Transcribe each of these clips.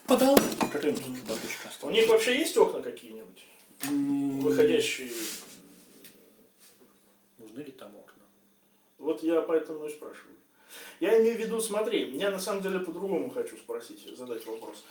Подал, какая-нибудь бабочка У осталась. них вообще есть окна какие-нибудь? Выходящие? Нужны ли там окна? Вот я поэтому и спрашиваю. Я имею в виду, смотри, я на самом деле по-другому хочу спросить, задать вопрос.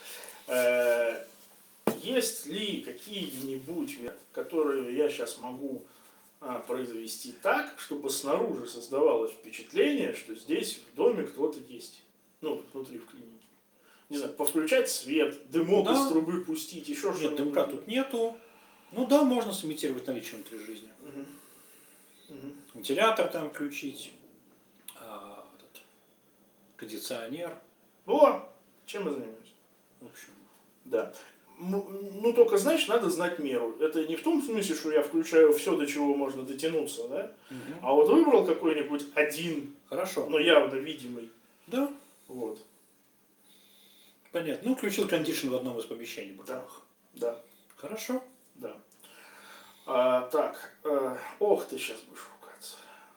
Есть ли какие-нибудь, которые я сейчас могу произвести так, чтобы снаружи создавалось впечатление, что здесь в доме кто-то есть? Ну, внутри в клинике. Не знаю, повключать свет, дымок Да. из трубы пустить, еще что-нибудь. Нет, дымка тут нету. Ну да, можно сымитировать наличие внутри жизни. Вентилятор там включить, этот, кондиционер. О, чем я занимаюсь? В общем. Да. Ну, только, знаешь, надо знать меру. Это не в том смысле, что я включаю все, до чего можно дотянуться, да? А вот выбрал какой-нибудь один, Хорошо. но явно видимый. Да. Вот. Понятно. Ну, включил кондишн в одном из помещений. бытовых. Да. Хорошо. Да. Так. Ох, ты сейчас будешь ругаться.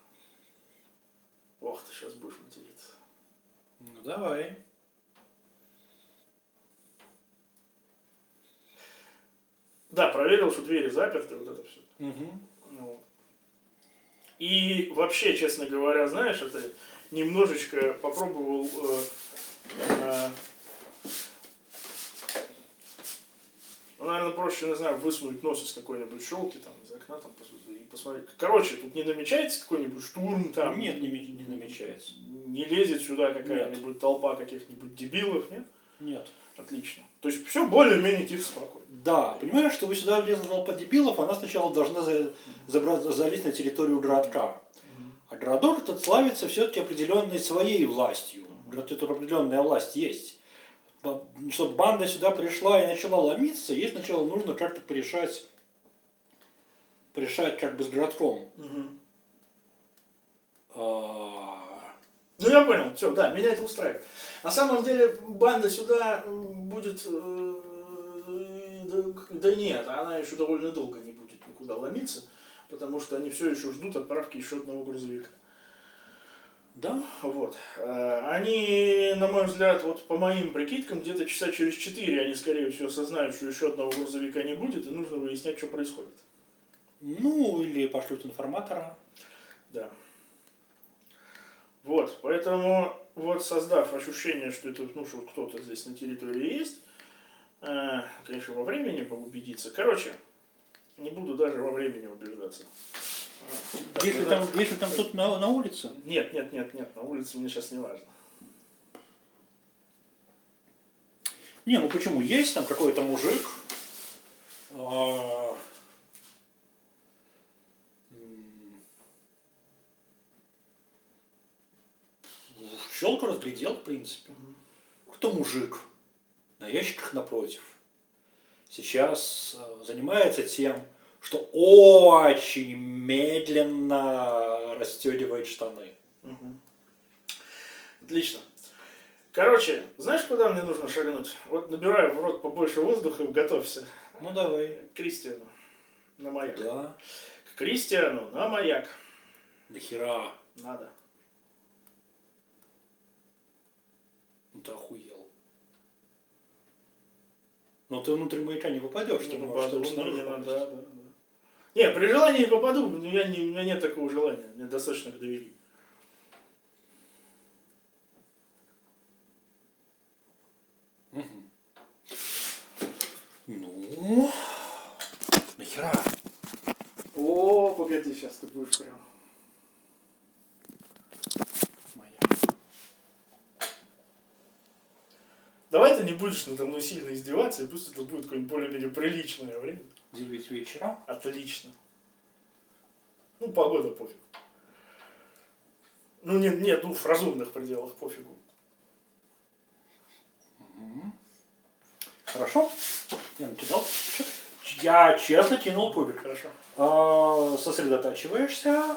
Ох, ты сейчас будешь материться. Ну, давай. Да, проверил, что двери заперты, вот это все. Угу. Ну. И вообще, честно говоря, знаешь, это немножечко попробовал ну, наверное, проще, не знаю, высунуть нос из какой-нибудь щелки, там, из окна, там, и посмотреть. Короче, тут не намечается какой-нибудь штурм, там. Нет, не намечается. Не лезет сюда какая-нибудь толпа каких-нибудь дебилов, нет? Нет. Отлично. То есть все более-менее тихо, спокойно. Да, понимаешь, чтобы сюда влезла толпа дебилов, она сначала должна залезть на территорию городка. А городок этот славится все-таки определенной своей властью. Это определенная власть есть. Чтобы банда сюда пришла и начала ломиться, ей сначала нужно как-то порешать как бы с городком. Ну я понял, все, да, меня это устраивает. На самом деле банда сюда будет, да нет, она еще довольно долго не будет никуда ломиться, потому что они все еще ждут отправки еще одного грузовика. Да? Вот. Они, на мой взгляд, вот по моим прикидкам, где-то часа через 4 они, скорее всего, осознают, что еще одного грузовика не будет, и нужно выяснять, что происходит. Ну, или пошлют информатора. Да. Вот, поэтому, вот создав ощущение, что это, ну, что кто-то здесь на территории есть, конечно, во времени убедиться. Короче, не буду даже во времени убеждаться. Если там кто-то на улице? Нет, на улице мне сейчас не важно. Не, ну почему? Есть там какой-то мужик, щелку разглядел, в принципе. Кто мужик на ящиках напротив сейчас занимается тем, что очень медленно расстегивает штаны. Отлично. Короче, знаешь, куда мне нужно шагнуть? Вот набираю в рот побольше воздуха и готовься. Ну давай. К Кристиану. На маяк. Да. К Кристиану на маяк. Да хера. Надо. Ну ты охуел. Но ты внутрь маяка не попадешь, Не ты попаду, можешь снаружи попасть. да. Не, при желании не попаду, но у меня нет такого желания. Мне достаточно к двери. Ну, нахера? О, погоди, сейчас ты будешь прям. Моя. Давай ты не будешь надо мной сильно издеваться, и пусть это будет какое-нибудь более-менее приличное время. 9 вечера. Отлично. Ну, погода пофиг. Ну, нет, в разумных пределах пофигу. Хорошо. Я накидал. Я честно кинул кубик. Хорошо. Сосредотачиваешься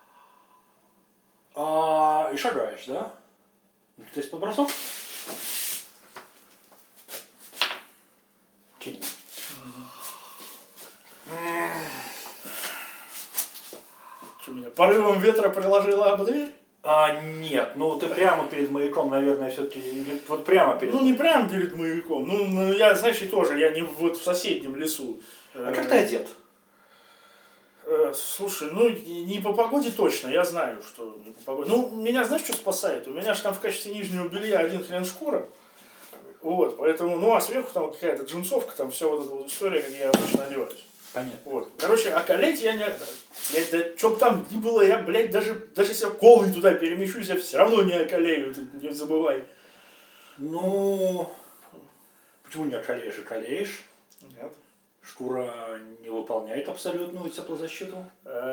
и шагаешь, да? То есть побросок? Кинь. Что меня порывом ветра приложила об дверь? Нет, ну ты прямо перед маяком, наверное, все-таки, вот прямо перед. Ну, не прямо перед маяком. Ну, я, значит, тоже, я не вот в соседнем лесу. А как ты одет? Слушай, ну не по погоде точно, я знаю, что не по погоде. Ну, меня знаешь, что спасает? У меня же там в качестве нижнего белья один хрен шкура. Вот, поэтому, ну а сверху там какая-то джинсовка, там вся вот эта вот история, как я обычно одеваюсь. Понятно. Вот. Короче, околеть я не... Блядь, да что бы там ни было, я, блядь, даже если я голый туда перемещусь, я все равно не околею, ты не забывай. Ну, почему не околеешь? Околеешь. Нет. Шкура не выполняет абсолютную теплозащиту.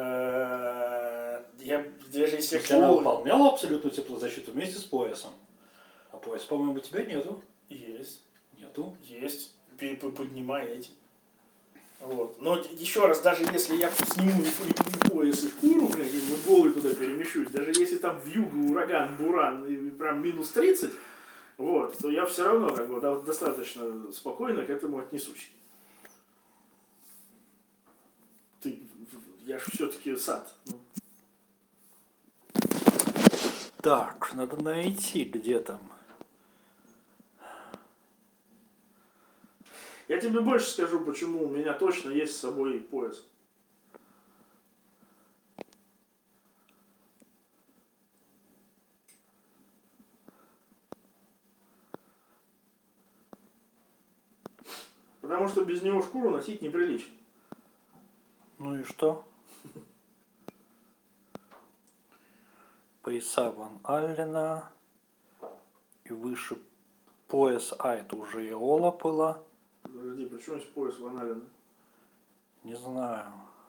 Я даже если Если она голый... выполняла абсолютную теплозащиту вместе с поясом. А пояс, по-моему, у тебя нету. Есть. Нету. Есть. Поднимай эти. Вот. Но еще раз, даже если я сниму не пояс и шкуру, блядь, и вот голый туда перемещусь, даже если там вьюга, ураган, буран, и прям минус 30, вот, то я все равно как бы достаточно спокойно к этому отнесусь. Я же все-таки сад. Ну. Так, надо найти, где там. Я тебе больше скажу, почему у меня точно есть с собой пояс. Потому что без него шкуру носить неприлично. Ну и что? Пояса Ван Аллена. И выше пояс, это уже Иола была. Подожди, почему есть пояс Ван Аллена? Не знаю.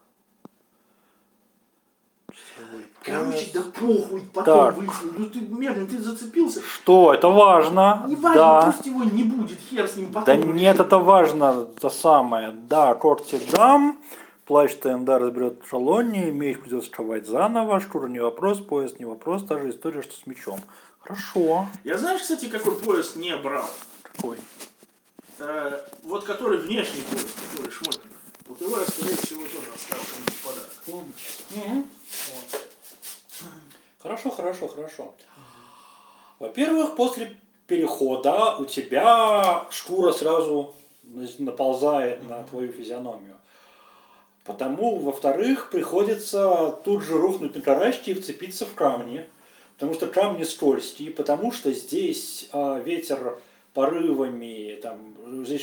Короче, да похуй, потом Так. вышло. Ну ты, Мерлин, ты зацепился. Что? Это важно. Не важно, Да. пусть его не будет, хер с ним потом. Да нет, это важно, то самое. Да, когти дам, плащ ТНД разберет шалони, меч придется сковать заново, шкура не вопрос, пояс не вопрос, та же история, что с мечом. Хорошо. Я знаешь, кстати, какой пояс не брал? Какой? Вот который внешний пояс, который шмотник. Вот его я, скорее всего, тоже оставил кому-то в подарок. Угу. Вот. Хорошо, хорошо, хорошо. Во-первых, после перехода у тебя шкура сразу наползает на твою физиономию. Потому, во-вторых, приходится тут же рухнуть на карачки и вцепиться в камни. Потому что камни скользкие, потому что здесь ветер порывами, там, здесь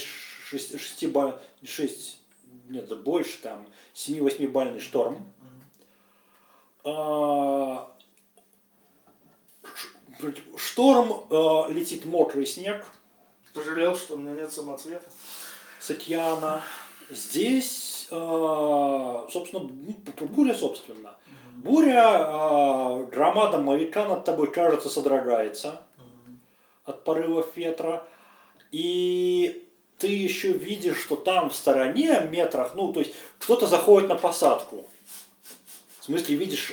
6, нет, больше, там, 7-8-бальный шторм. Шторм, летит мокрый снег. Пожалел, что у меня нет самоцвета. С океана. Здесь, собственно, буря, собственно. Буря громада маяка над тобой, кажется, содрогается от порывов ветра. И ты еще видишь, что там в стороне, метрах, ну, то есть кто-то заходит на посадку. В смысле, видишь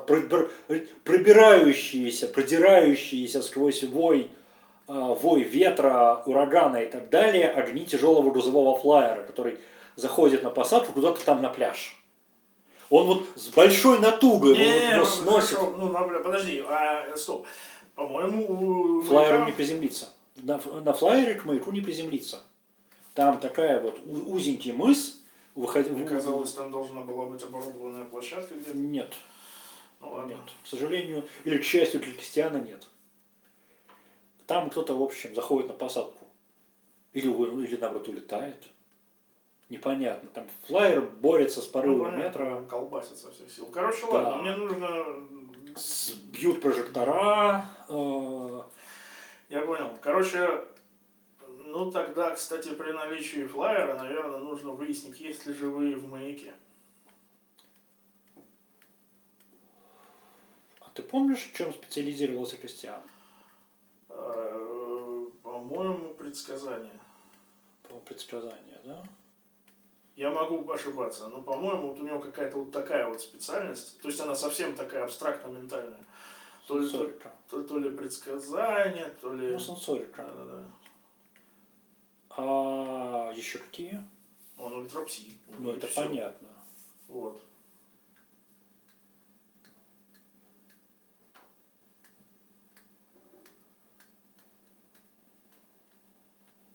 продирающиеся сквозь вой ветра, урагана и так далее, огни тяжелого грузового флайера, который заходит на посадку куда-то там на пляж. Он вот с большой натугой его сносит. Ну, подожди, стоп. По-моему, Флайеру не приземлиться. На флайере к маяку не приземлиться. Там такая вот узенький мыс. Мне казалось, там должна была быть оборудованная площадка где-то. Нет. Ну, ладно. Нет. К сожалению, или к счастью для Кристиана, нет. Там кто-то, в общем, заходит на посадку. Или наоборот, улетает. Непонятно. Там флайер борется с порывом ветра. Колбасит со всех сил. Короче, Да. ладно, мне нужно... Бьют прожектора. Я понял. Короче, ну тогда, кстати, при наличии флайера, наверное, нужно выяснить, есть ли живые в маяке. А ты помнишь, в чем специализировался Кристиан? По-моему, предсказание. Предсказание, да? Я могу ошибаться, но, по-моему, вот у него какая-то вот такая вот специальность. То есть она совсем такая абстрактно-ментальная. То ли предсказание, то ли... Ну, сенсорика. Да. А еще какие? Он ультрапсий. Ну, это всё. понятно. Вот.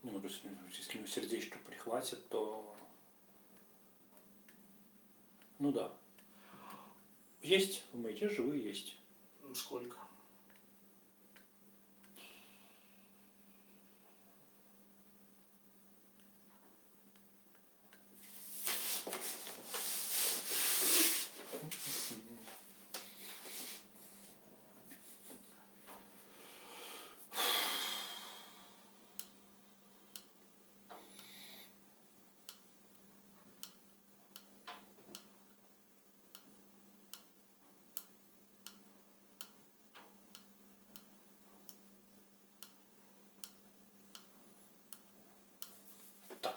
Ну, то есть, если ему сердечко прихватит, то... Ну да. Есть, в маяке живые есть. Сколько? Так.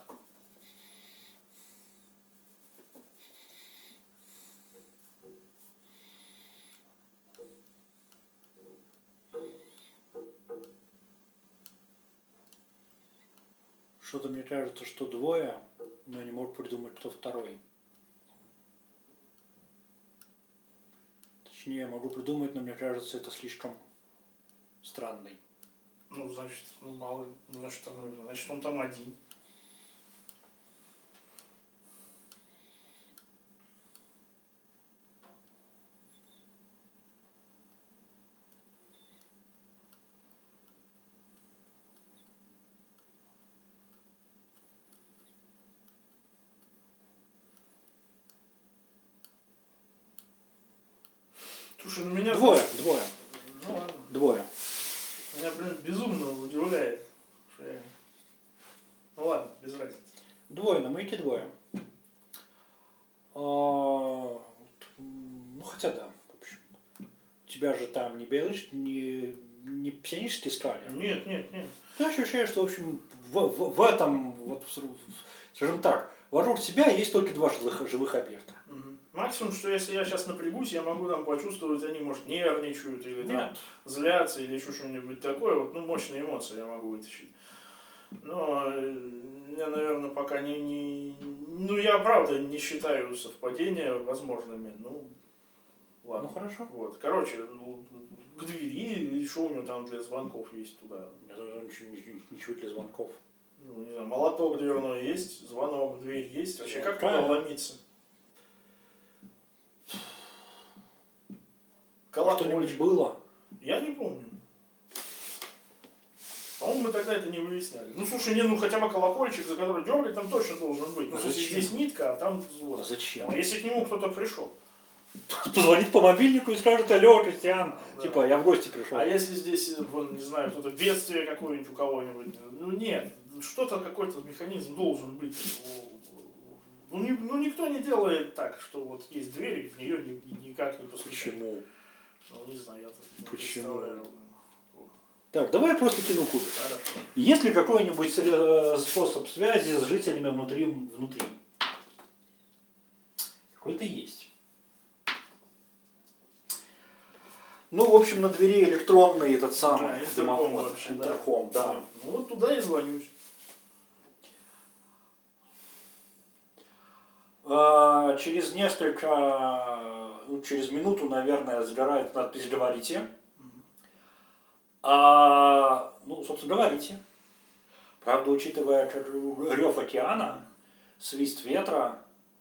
Что-то мне кажется, что двое, но не могу придумать, кто второй. Точнее, могу придумать, но мне кажется, это слишком странный. Ну, значит, ну, мало, значит, он там один. Слушай, ну меня... Двое. Ну ладно. Двое. Меня, блин, безумно удивляет, что я... Ну ладно, без разницы. Двое, на маяке двое. Ну, хотя да, в общем. Тебя же там не псионически искали. Нет. Я ощущаю, что, в общем, в этом, вот, скажем так, вокруг тебя есть только два живых объекта. Максимум, что если я сейчас напрягусь, я могу там почувствовать, они, может, нервничают, или там Нет. злятся, или еще что-нибудь такое. Вот, ну, мощные эмоции я могу вытащить. Но я, наверное, пока Ну, я правда не считаю совпадения возможными. Ну, ладно. Ну, хорошо. Вот. Короче, ну, к двери, и что у него там для звонков есть туда? Ничего для звонков. Ну, не знаю, молоток дверной есть, звонок в дверь есть. Вообще, как туда Правильно. ломиться? Что-нибудь было? Я не помню. По-моему, мы тогда это не выясняли. Ну, слушай, ну хотя бы колокольчик, за который дергать, там точно должен быть. Ну, А в смысле, зачем? здесь нитка, а там А вот. зачем? А если к нему кто-то пришел? Позвонит по мобильнику и скажет: алло, Кристиан, Да. типа, я в гости пришел. А если здесь, вон, не знаю, кто-то бедствие какое-нибудь у кого-нибудь? Ну, нет, что-то, какой-то механизм должен быть. Ну, никто не делает так, что вот есть дверь, и в нее никак не постучать. Почему? Ну, не знаю, я так не Почему? представляю. Так, давай я просто кину кубик. Хорошо. Есть ли какой-нибудь способ связи с жителями внутри? Какой-то есть. Ну, в общем, на двери электронный этот самый Да, интерком дымоход. вообще, да. Интерком, да. Ну, вот туда и звонюсь. Через через минуту, наверное, сгорает надпись «Говорите». Ну, собственно, говорите. Правда, учитывая рев океана, свист ветра,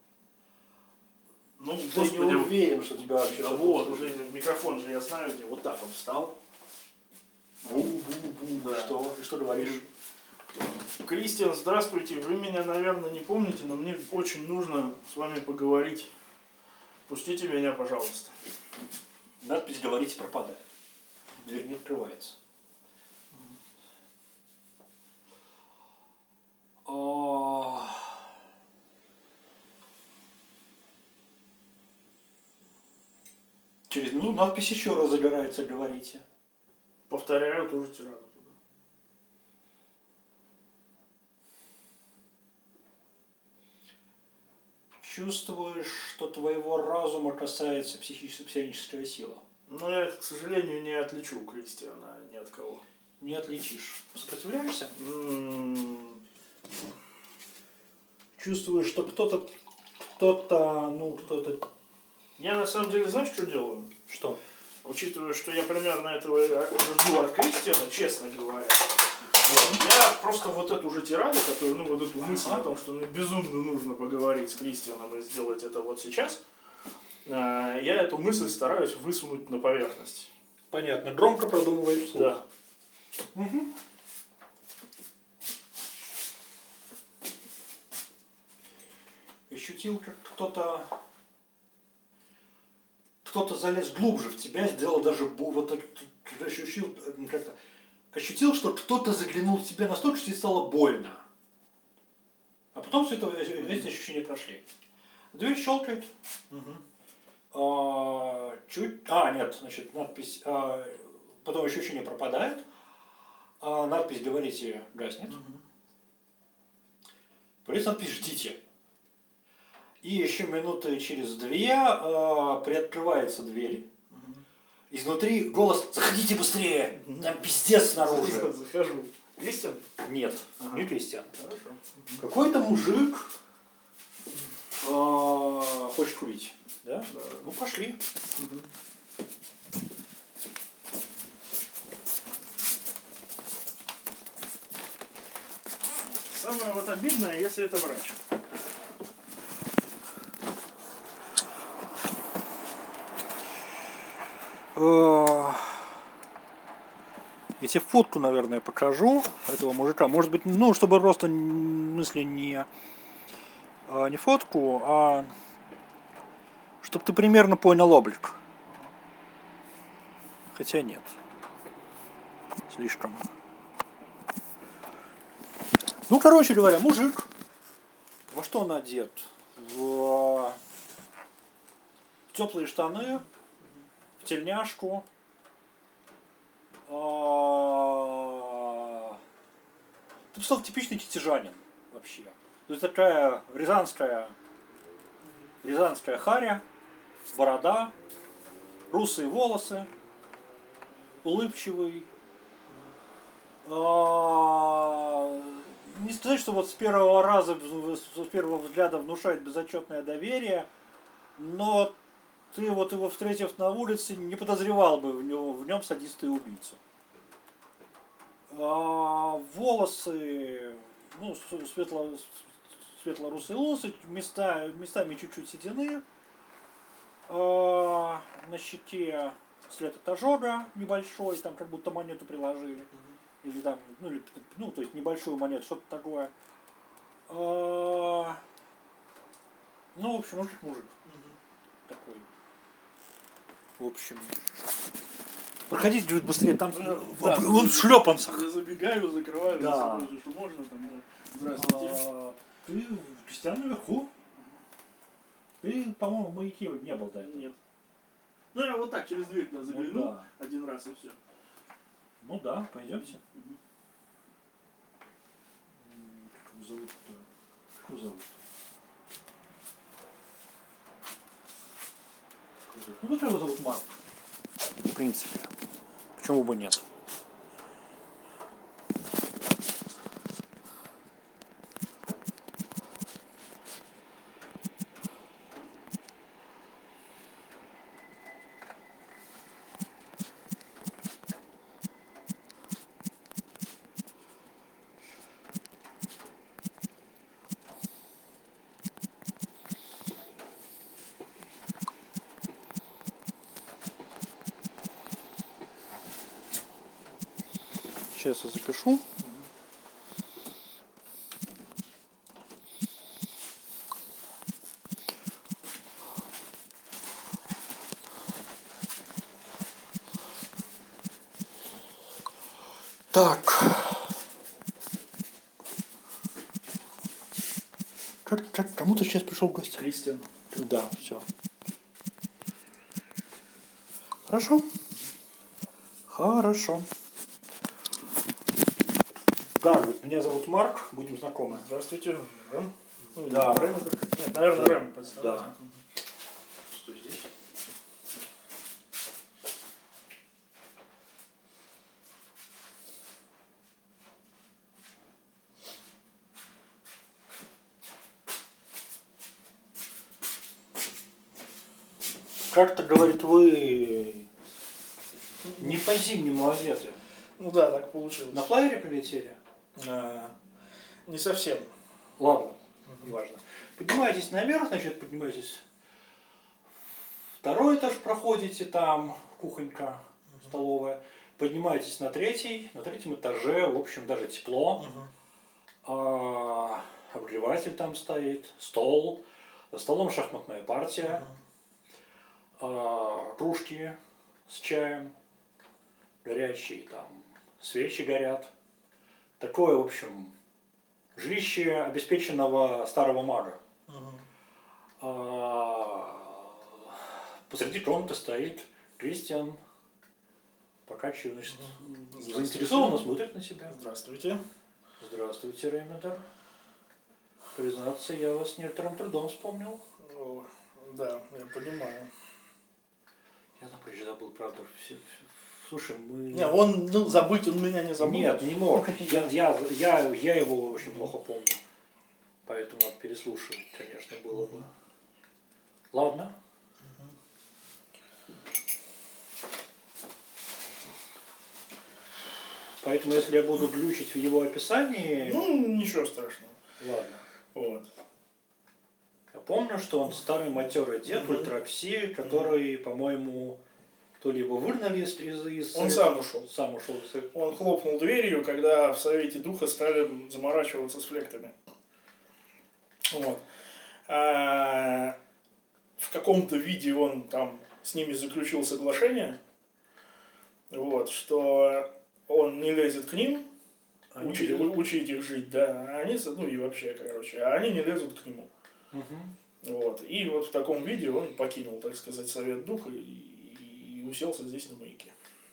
Ну, я не уверен, что тебя вообще... Да вот, уже микрофон же я знаю, где вот так он встал. Бу-бу-бу, Да. Что говоришь? Кристиан, здравствуйте. Вы меня, наверное, не помните, но мне очень нужно с вами поговорить. Пустите меня, пожалуйста. Надпись «Говорите» пропадает. Дверь не открывается. Через минуту надпись еще раз загорается «Говорите». Повторяю тоже тираду. Чувствуешь, что твоего разума касается псионическая сила. Но я, к сожалению, не отличу Кристиана ни от кого. Не отличишь. Сопротивляешься? Чувствуешь, что кто-то... Я на самом деле, знаешь, что делаю? Что? Учитывая, что я примерно этого жду от Кристиана, честно говоря, Я просто вот эту же тираду, которую, ну, вот эту мысль о том, что мне безумно нужно поговорить с Кристианом и сделать это вот сейчас, я эту мысль стараюсь высунуть на поверхность. Понятно. Громко продумываешь вслух. Да. Мгм. Ощутил, как кто-то залез глубже в тебя, сделал даже вот так, ощутил, как-то, ощутил, что кто-то заглянул в тебя настолько, что тебе стало больно. А потом все это, эти ощущения прошли. Дверь щелкает. Нет, значит, надпись, потом ощущение пропадает, надпись «Говорите» гаснет. Появляется надпись «Ждите». И еще минуты через 2 приоткрывается дверь. Изнутри голос «Заходите быстрее! Там пиздец снаружи!» Захожу. Кристиан? Нет, не Кристиан. Хорошо. Какой-то мужик хочет курить. Да? Да. Ну пошли. Самое вот обидное, если это врач. Я тебе фотку, наверное, покажу этого мужика. Может быть, ну, чтобы просто мысли не фотку, а чтобы ты примерно понял облик. Хотя нет. Слишком. Ну, короче говоря, мужик. Во что он одет? В теплые штаны, в тельняшку. Ты стал типичный китежанин вообще. То есть такая рязанская харя, борода, русые волосы, улыбчивый. Не сказать, что вот с первого раза, с первого взгляда внушает безотчетное доверие, но ты вот его встретив на улице, не подозревал бы в нем садиста и убийцу. Волосы, ну, светло-русые волосы, местами чуть-чуть седины. На щеке след от ожога небольшой, там как будто монету приложили. Или там, ну, то есть небольшую монету, что-то такое. Ну, в общем, мужик. Такой. В общем. Проходите, говорит, быстрее, там Да, он в шлепанцах. Я забегаю, закрываю, Да. что можно там. Да. Здравствуйте. Ты Кристиан наверху? Ты, по-моему, в маяке не был до этого. Нет. Ну, я вот так через дверь туда заглянул да. один раз и все. Ну да, пойдемте. Как его зовут-то? Как его зовут? Ну, как его зовут Марк? В принципе. Почему бы нет? Сейчас я запишу. Так. Кому-то сейчас пришел в гости. Кристиан. Да, все. Хорошо. Хорошо. Да, меня зовут Марк, будем знакомы. Здравствуйте. Рэм? Ну, Да. Рэм. Нет, наверное, Рэм. Да. Что здесь? Как-то, говорит, вы не по-зимнему одеты. Ну да, так получилось. На флайере прилетели? Не совсем. Ладно, неважно. Поднимаетесь наверх, значит, поднимаетесь. Второй этаж проходите, там кухонька, столовая. Поднимаетесь на третий. На третьем этаже, в общем, даже тепло. Обогреватель там стоит, стол. За столом шахматная партия. Кружки с чаем. Горячие там. Свечи горят. Такое, в общем, жилище обеспеченного старого мага. Посреди комнаты стоит Кристиан, покачивает, значит, заинтересованно смотрит на себя. Здравствуйте. Здравствуйте, Реймендер. Признаться, я вас с некоторым трудом вспомнил. Да, я понимаю. Я там прежде забыл, правда. Слушай, мы... Не, он, забыть он меня не забыл. Нет, не мог. Я его очень плохо помню. Поэтому надо переслушивать, конечно, было бы. Ладно. Поэтому, если я буду глючить в его описании... ничего страшного. Ладно. Вот. Я помню, что он старый матерый дед в ультракси, который, по-моему, то ли его выгнали из... Он сам ушел. Сам ушел. Он хлопнул дверью, когда в Совете Духа стали заморачиваться с флектами. Вот. В каком-то виде он там с ними заключил соглашение, вот, что он не лезет к ним, учить их жить, да, а они, и вообще, короче, а они не лезут к нему. Вот. И вот в таком виде он покинул, так сказать, Совет Духа и уселся здесь на маяке.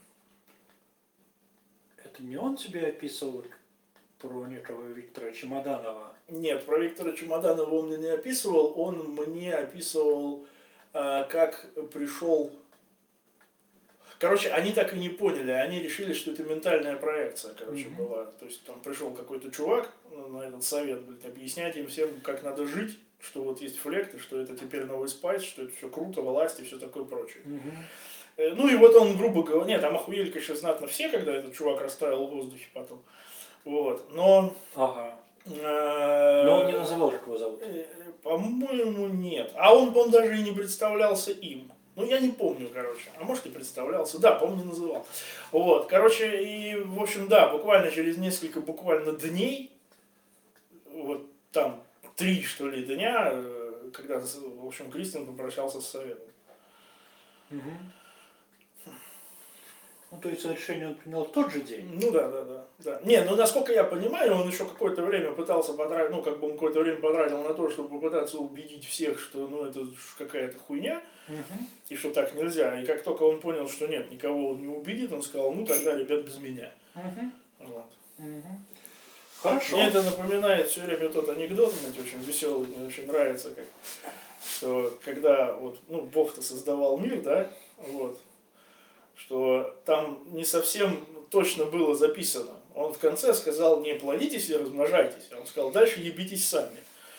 Это не он тебе описывал про некого Виктора Чемоданова? Нет, про Виктора Чемоданова он мне не описывал, он мне описывал, как пришел... Короче, они так и не поняли, они решили, что это ментальная проекция, была. То есть там пришел какой-то чувак на этот совет, объяснять им всем, как надо жить, что вот есть флекты, что это теперь новый спайс, что это все круто, власть и все такое прочее. Ну и вот он, грубо говоря, нет, там охуели, конечно, знатно все, когда этот чувак растаял в воздухе потом. Вот, но... Ага. Но он не называл, как его зовут. По-моему, нет. А он даже и не представлялся им. Я не помню, короче. А может и представлялся. Да, по-моему, не называл. Вот, короче, и, в общем, да, буквально через несколько дней, вот там 3, что ли, дня, когда, в общем, Кристиан попрощался с Советом. То есть решение он принял в тот же день? Да. Не, насколько я понимаю, он еще какое-то время пытался потратить, он какое-то время потратил на то, чтобы попытаться убедить всех, что, это какая-то хуйня, и что так нельзя. И как только он понял, что нет, никого он не убедит, он сказал, тогда, ребят, без меня. Вот. Хорошо. Мне это напоминает все время тот анекдот, очень веселый, мне очень нравится, что когда Бог-то создавал мир, да, вот, что там не совсем точно было записано. Он в конце сказал, не плодитесь и размножайтесь. Он сказал, дальше ебитесь сами.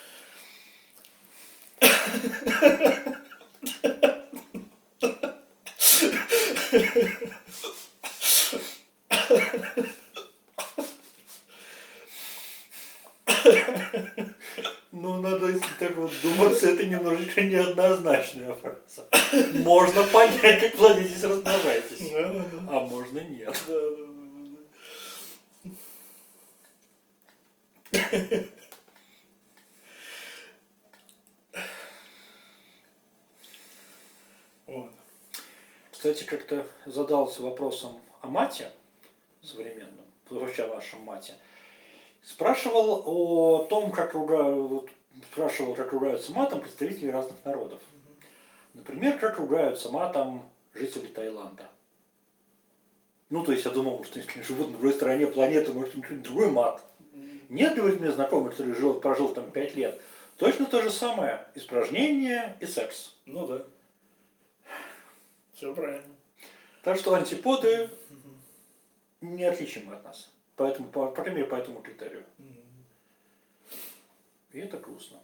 Надо, если так вот думаться, это немножечко неоднозначная фраза. Можно понять, как плодитесь, размножайтесь. А можно нет. Кстати, как-то задался вопросом о мате современном, вообще о вашем мате. Спрашивал о том, как ругаются матом представители разных народов. Например, как ругаются матом жители Таиланда. То есть я думал, что если они живут на другой стороне планеты, может, им какой-нибудь другой мат. Нет, говорит мне знакомый, который прожил там 5 лет. Точно то же самое. Испражнение и секс. Да. Все правильно. Так что антиподы неотличимы от нас. Поэтому, по крайней мере, по этому критерию. И это грустно.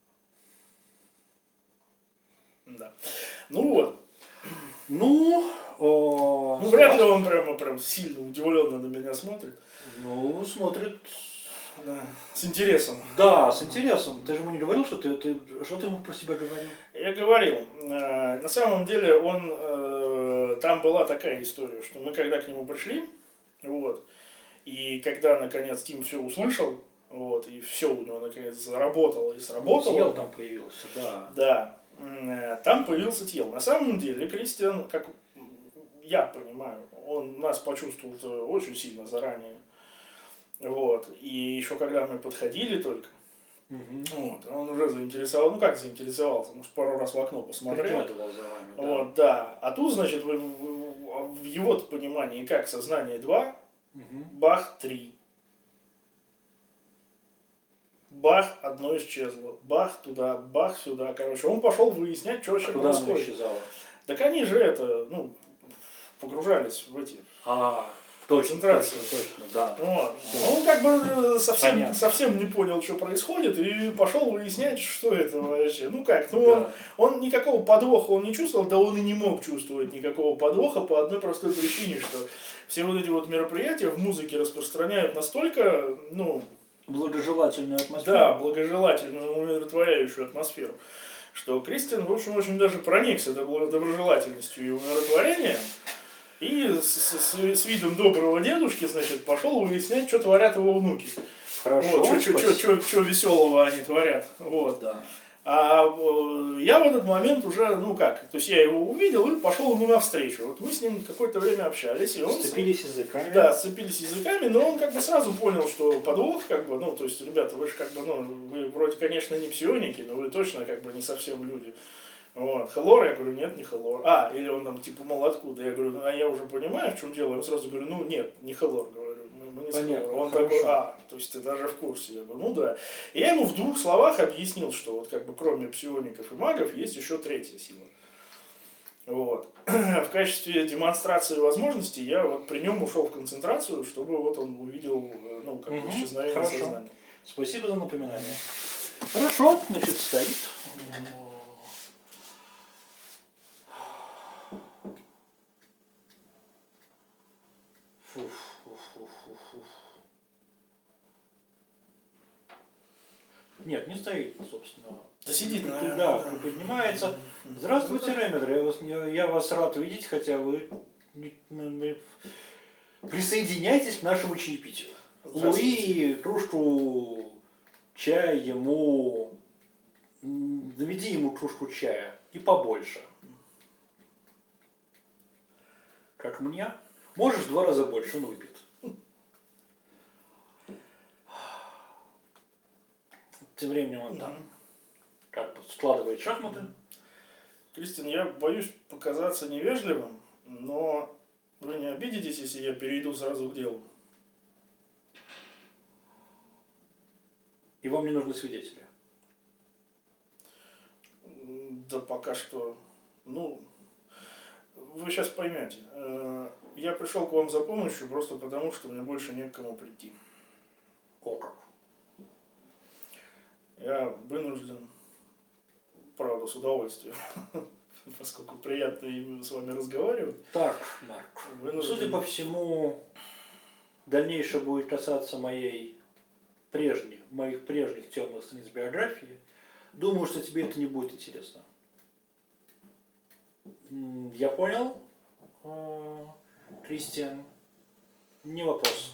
Да. Вот. о... Ну, вряд ли он прям сильно удивленно на меня смотрит. Ну, смотрит... Да. С интересом. Да, с интересом. Ты же ему не говорил, что что ты ему про себя говорил? Я говорил, на самом деле там была такая история, что мы когда к нему пришли, вот, и когда наконец Тим все услышал, вот, и все у него наконец заработало и сработало. Тел там появился, да. Да, там появился Тел. На самом деле Кристиан, как я понимаю, он нас почувствовал очень сильно заранее. Вот. И еще когда мы подходили только, вот, он уже заинтересовал, ну как заинтересовался, может пару раз в окно посмотрел. Приглядывал за вами, да. Вот, да. А тут, значит, в его понимании как сознание 2, бах 3. Бах, одно исчезло. Бах туда, бах сюда. Короче, он пошел выяснять, что вообще Куда оно происходит. исчезало? Так они же погружались в эти... Точно, концентрацию. точно, да. Вот. Он как бы Понятно. совсем не понял, что происходит, и пошел выяснять, что это вообще. Ну как, Да. он никакого подвоха он не чувствовал, да он и не мог чувствовать никакого подвоха по одной простой причине, что все вот эти вот мероприятия в музыке распространяют настолько, Благожелательную атмосферу. да, благожелательную, умиротворяющую атмосферу, что Кристиан, в общем, очень даже проникся доброжелательностью и умиротворением. И с видом доброго дедушки, значит, пошел выяснять, что творят его внуки. Хорошо. Вот, что веселого они творят. Вот. Да. А я в этот момент уже, то есть я его увидел и пошел ему навстречу. Вот мы с ним какое-то время общались. И он Сцепились языками. Да, сцепились языками, но он как бы сразу понял, что подвох, то есть, ребята, вы же вы вроде, конечно, не псионики, но вы точно как бы не совсем люди. Вот. Хеллор, я говорю, нет, не Хеллор. Или он там, типа, мол, откуда? Я говорю, я уже понимаю, в чем дело. Я сразу говорю, нет, не Хеллор, говорю, мы не с Хеллор. Он такой, то есть ты даже в курсе. Я говорю, да. И я ему в 2 словах объяснил, что вот как бы кроме псиоников и магов есть еще третья сила. Вот. В качестве демонстрации возможностей я вот при нем ушел в концентрацию, чтобы вот он увидел, исчезновение сознания. Спасибо за напоминание. Хорошо, значит, стоит. Нет, не стоит, собственно. Да сидит, да, поднимается. Здравствуйте, Ремедер, я вас рад видеть, хотя вы присоединяйтесь к нашему чаепитию. Луи кружку чая ему, заведи ему кружку чая и побольше. Как мне? Можешь 2 раза больше, он выпьет. Тем временем он там складывает шахматы. Кристин, я боюсь показаться невежливым, но вы не обидитесь, если я перейду сразу к делу? И вам не нужны свидетели? Да пока что, вы сейчас поймете. Я пришел к вам за помощью просто потому, что мне больше не к кому прийти. О как. Я вынужден, правда, с удовольствием, поскольку приятно с вами разговаривать. Так, Марк, судя по всему, дальнейшее будет касаться моих прежних темных страниц биографии. Думаю, что тебе это не будет интересно. Я понял, Кристиан, не вопрос.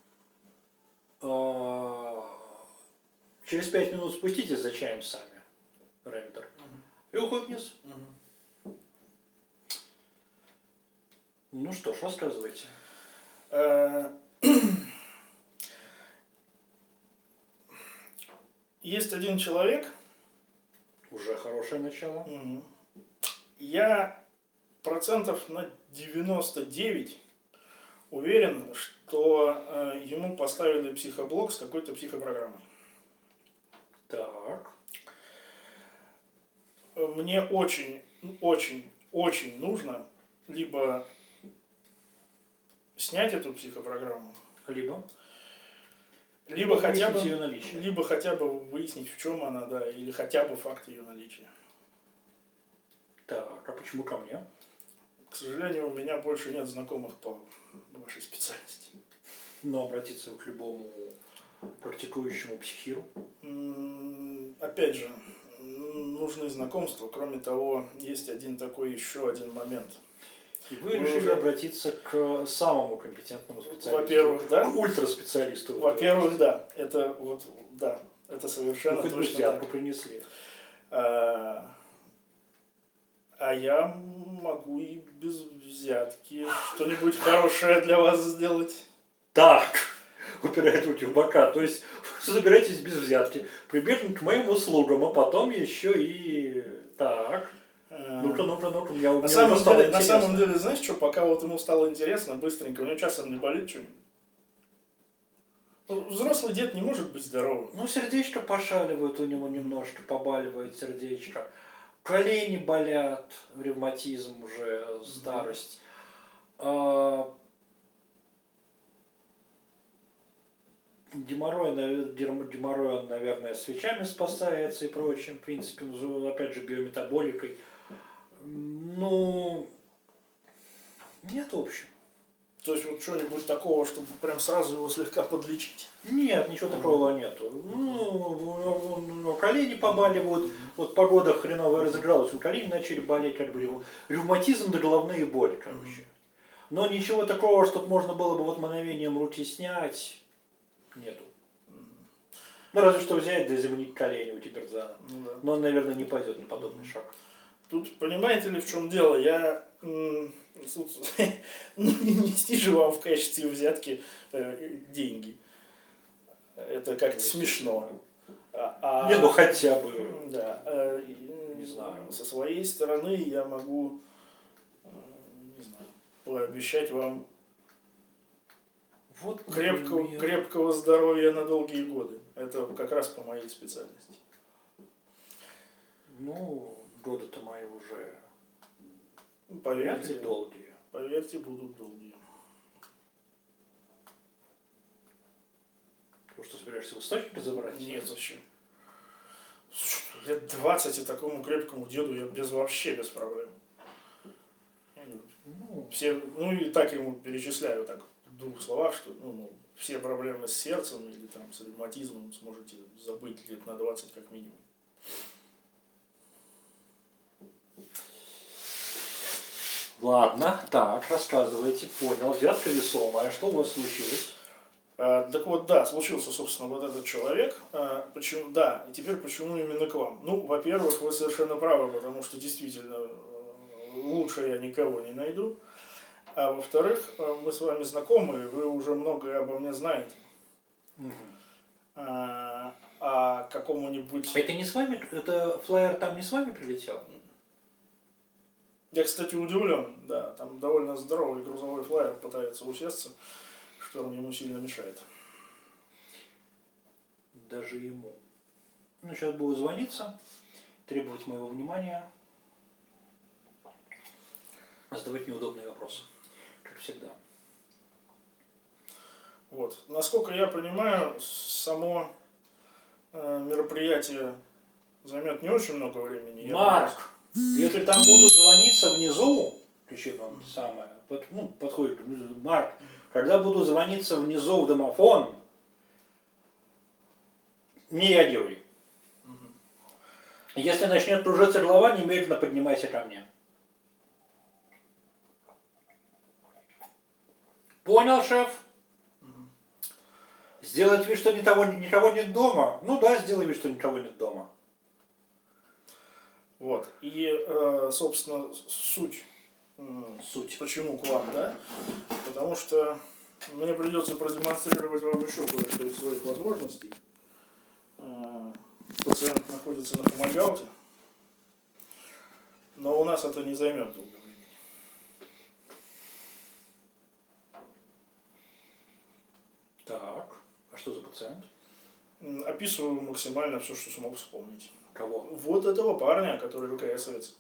Через 5 минут спуститесь за чаем сами, Ремедер, и уходит вниз. Ну что ж, рассказывайте. Есть один человек. Уже хорошее начало. Я процентов на 99 уверен, что ему поставили психоблок с какой-то психопрограммой. Так. Мне очень, очень, очень нужно либо снять эту психопрограмму, либо хотя бы выяснить, в чем она, да, или хотя бы факт ее наличия. Так, а почему ко мне? сожалению, у меня больше нет знакомых по вашей специальности. Но обратиться к любому практикующему психиру. Опять же, нужны знакомства. Кроме того, есть еще один момент. И вы решили обратиться к самому компетентному специалисту. Во-первых, да. К ультраспециалисту. Во-первых, да. Это вот, да. Это совершенно Вы точно взятку так. принесли. А я могу и без взятки что-нибудь хорошее для вас сделать. Так, упирает руки в бока. То есть вы собираетесь без взятки, прибегнуть к моим услугам, а потом еще и... Так. Ну-ка, я на самом деле, знаешь что, пока вот ему стало интересно, быстренько, у него часом не болит что-нибудь. Ну, взрослый дед не может быть здоровым. Ну, сердечко пошаливает у него немножко, побаливает сердечко. Колени болят, ревматизм уже, старость. Геморрой, он, наверное, свечами спасается и прочим, в принципе, опять же, биометаболикой. Ну, нет, в общем. То есть вот что-нибудь такого, чтобы прям сразу его слегка подлечить? Нет, ничего такого нету. Ну, колени побаливают, вот погода хреновая разыгралась, у колени начали болеть, как бы ревматизм да головные боли, короче. Но ничего такого, чтобы можно было бы вот мгновением руки снять, нету. Ну, разве что взять да заменить колени у Тиберзана. Ну, да. Но он, наверное, не пойдет на подобный шаг. Тут, понимаете ли, в чем дело? Я не нести же вам в качестве взятки деньги. Это как-то смешно. Не, ну хотя бы. Да. Не знаю. Со своей стороны я могу, не знаю, пообещать вам вот крепкого здоровья на долгие годы. Это как раз по моей специальности. Ну, годы-то мои уже, Поверьте, долгие. Поверьте, будут долгие. Потому что собираешься в источники забрать? Нет, зачем? Лет 20 и такому крепкому деду я вообще без проблем. Ну и так ему перечисляю так в 2 словах, что все проблемы с сердцем или там с ревматизмом сможете забыть лет на 20 как минимум. Ладно, так, рассказывайте, понял. Взятка весомая, что у вас случилось? Так вот, да, случился, собственно, вот этот человек. Почему, да, и теперь почему именно к вам? Ну, во-первых, вы совершенно правы, потому что действительно лучше я никого не найду. А во-вторых, мы с вами знакомы, вы уже многое обо мне знаете. А какому-нибудь... Это не с вами, это флаер там не с вами прилетел? Я, кстати, удивлен, да, там довольно здоровый грузовой флаер пытается усесться, что он ему сильно мешает. Даже ему. Ну, сейчас буду звониться, требовать моего внимания, задавать неудобные вопросы, как всегда. Вот. Насколько я понимаю, само мероприятие займет не очень много времени. Марк, если там будут звониться внизу, кричит он самое, подходит, Марк, когда буду звониться внизу в домофон, не реагируй. Если начнет кружиться голова, немедленно поднимайся ко мне. Понял, шеф? Сделать вид, что никого нет дома? Ну да, сделай вид, что никого нет дома. Вот. И, собственно, суть. Почему к вам, да? Потому что мне придется продемонстрировать вам еще кое-что из своих возможностей. Пациент находится на хомогауте, но у нас это не займет долго времени. Так, а что за пациент? Описываю максимально все, что смог вспомнить. Кого? Вот этого парня, который ВКСовец.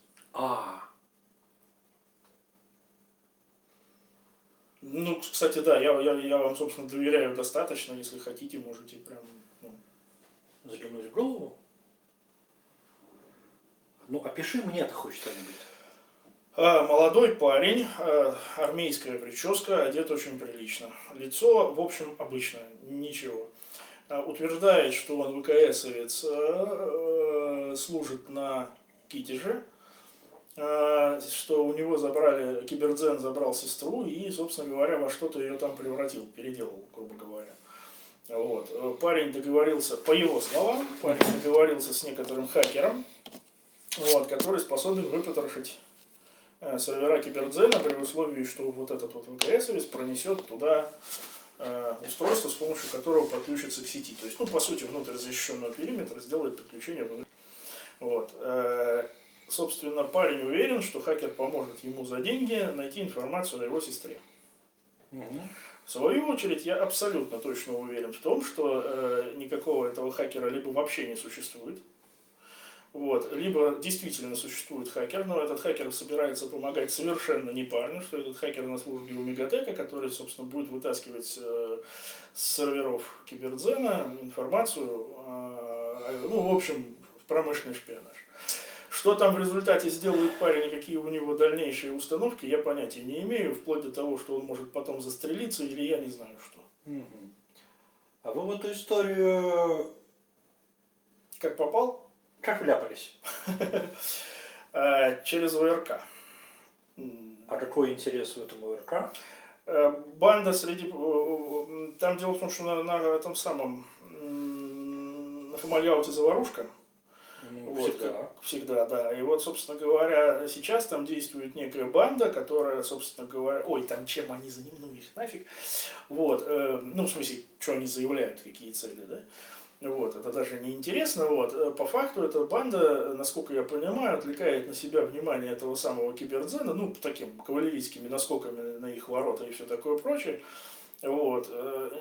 Ну, кстати, да, я вам, собственно, доверяю достаточно, если хотите, можете прям... Заглянуть в голову? Ну, опиши мне-то хоть что-нибудь. Молодой парень, армейская прическа, одет очень прилично. Лицо, в общем, обычное, ничего. Утверждает, что он ВКСовец, служит на Китеже, что у него забрали, Кибердзен забрал сестру и, собственно говоря, во что-то ее там превратил, переделал, грубо говоря. Вот. Парень договорился, по его словам, парень договорился с некоторым хакером, вот, который способен выпотрошить сервера Кибердзена при условии, что вот этот вот ВКСовец пронесет туда устройство, с помощью которого подключится к сети. То есть, ну, по сути, внутрь защищенного периметра сделает подключение внутрь. Вот. Собственно, парень уверен, что хакер поможет ему за деньги найти информацию о его сестре. В свою очередь, я абсолютно точно уверен в том, что никакого этого хакера либо вообще не существует, вот, либо действительно существует хакер, но этот хакер собирается помогать совершенно не парню, что этот хакер на службе у Мегатека, который, собственно, будет вытаскивать с серверов Кибердзена информацию, ну, в общем, в промышленный шпионаж. Что там в результате сделает парень и какие у него дальнейшие установки, я понятия не имею, вплоть до того, что он может потом застрелиться или я не знаю что. А вы в эту историю Как попал? как вляпались? Через ВРК. А какой интерес в этом ОРК? Банда среди... Там дело в том, что на этом самом... На Фомальяуте заварушка. Вот, Всегда. как всегда, да. И вот, собственно говоря, сейчас там действует некая банда, которая, собственно говоря... Ой, там чем они занимаются, ну их нафиг. Вот. Ну, в смысле, что они заявляют, какие цели, да? Вот, это даже не интересно. Вот. По факту эта банда, насколько я понимаю, отвлекает на себя внимание этого самого Кибердзена, ну, таким кавалерийскими наскоками на их ворота и все такое прочее. Вот.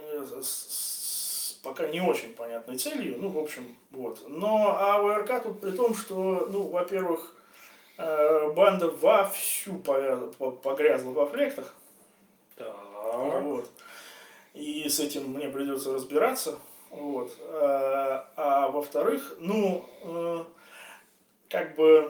Пока не очень понятной целью, ну, в общем, вот. Но ВРК тут при том, что, ну, во-первых, банда вовсю погрязла во флектах. Так. Вот. И с этим мне придется разбираться. Вот. А во-вторых, ну, как бы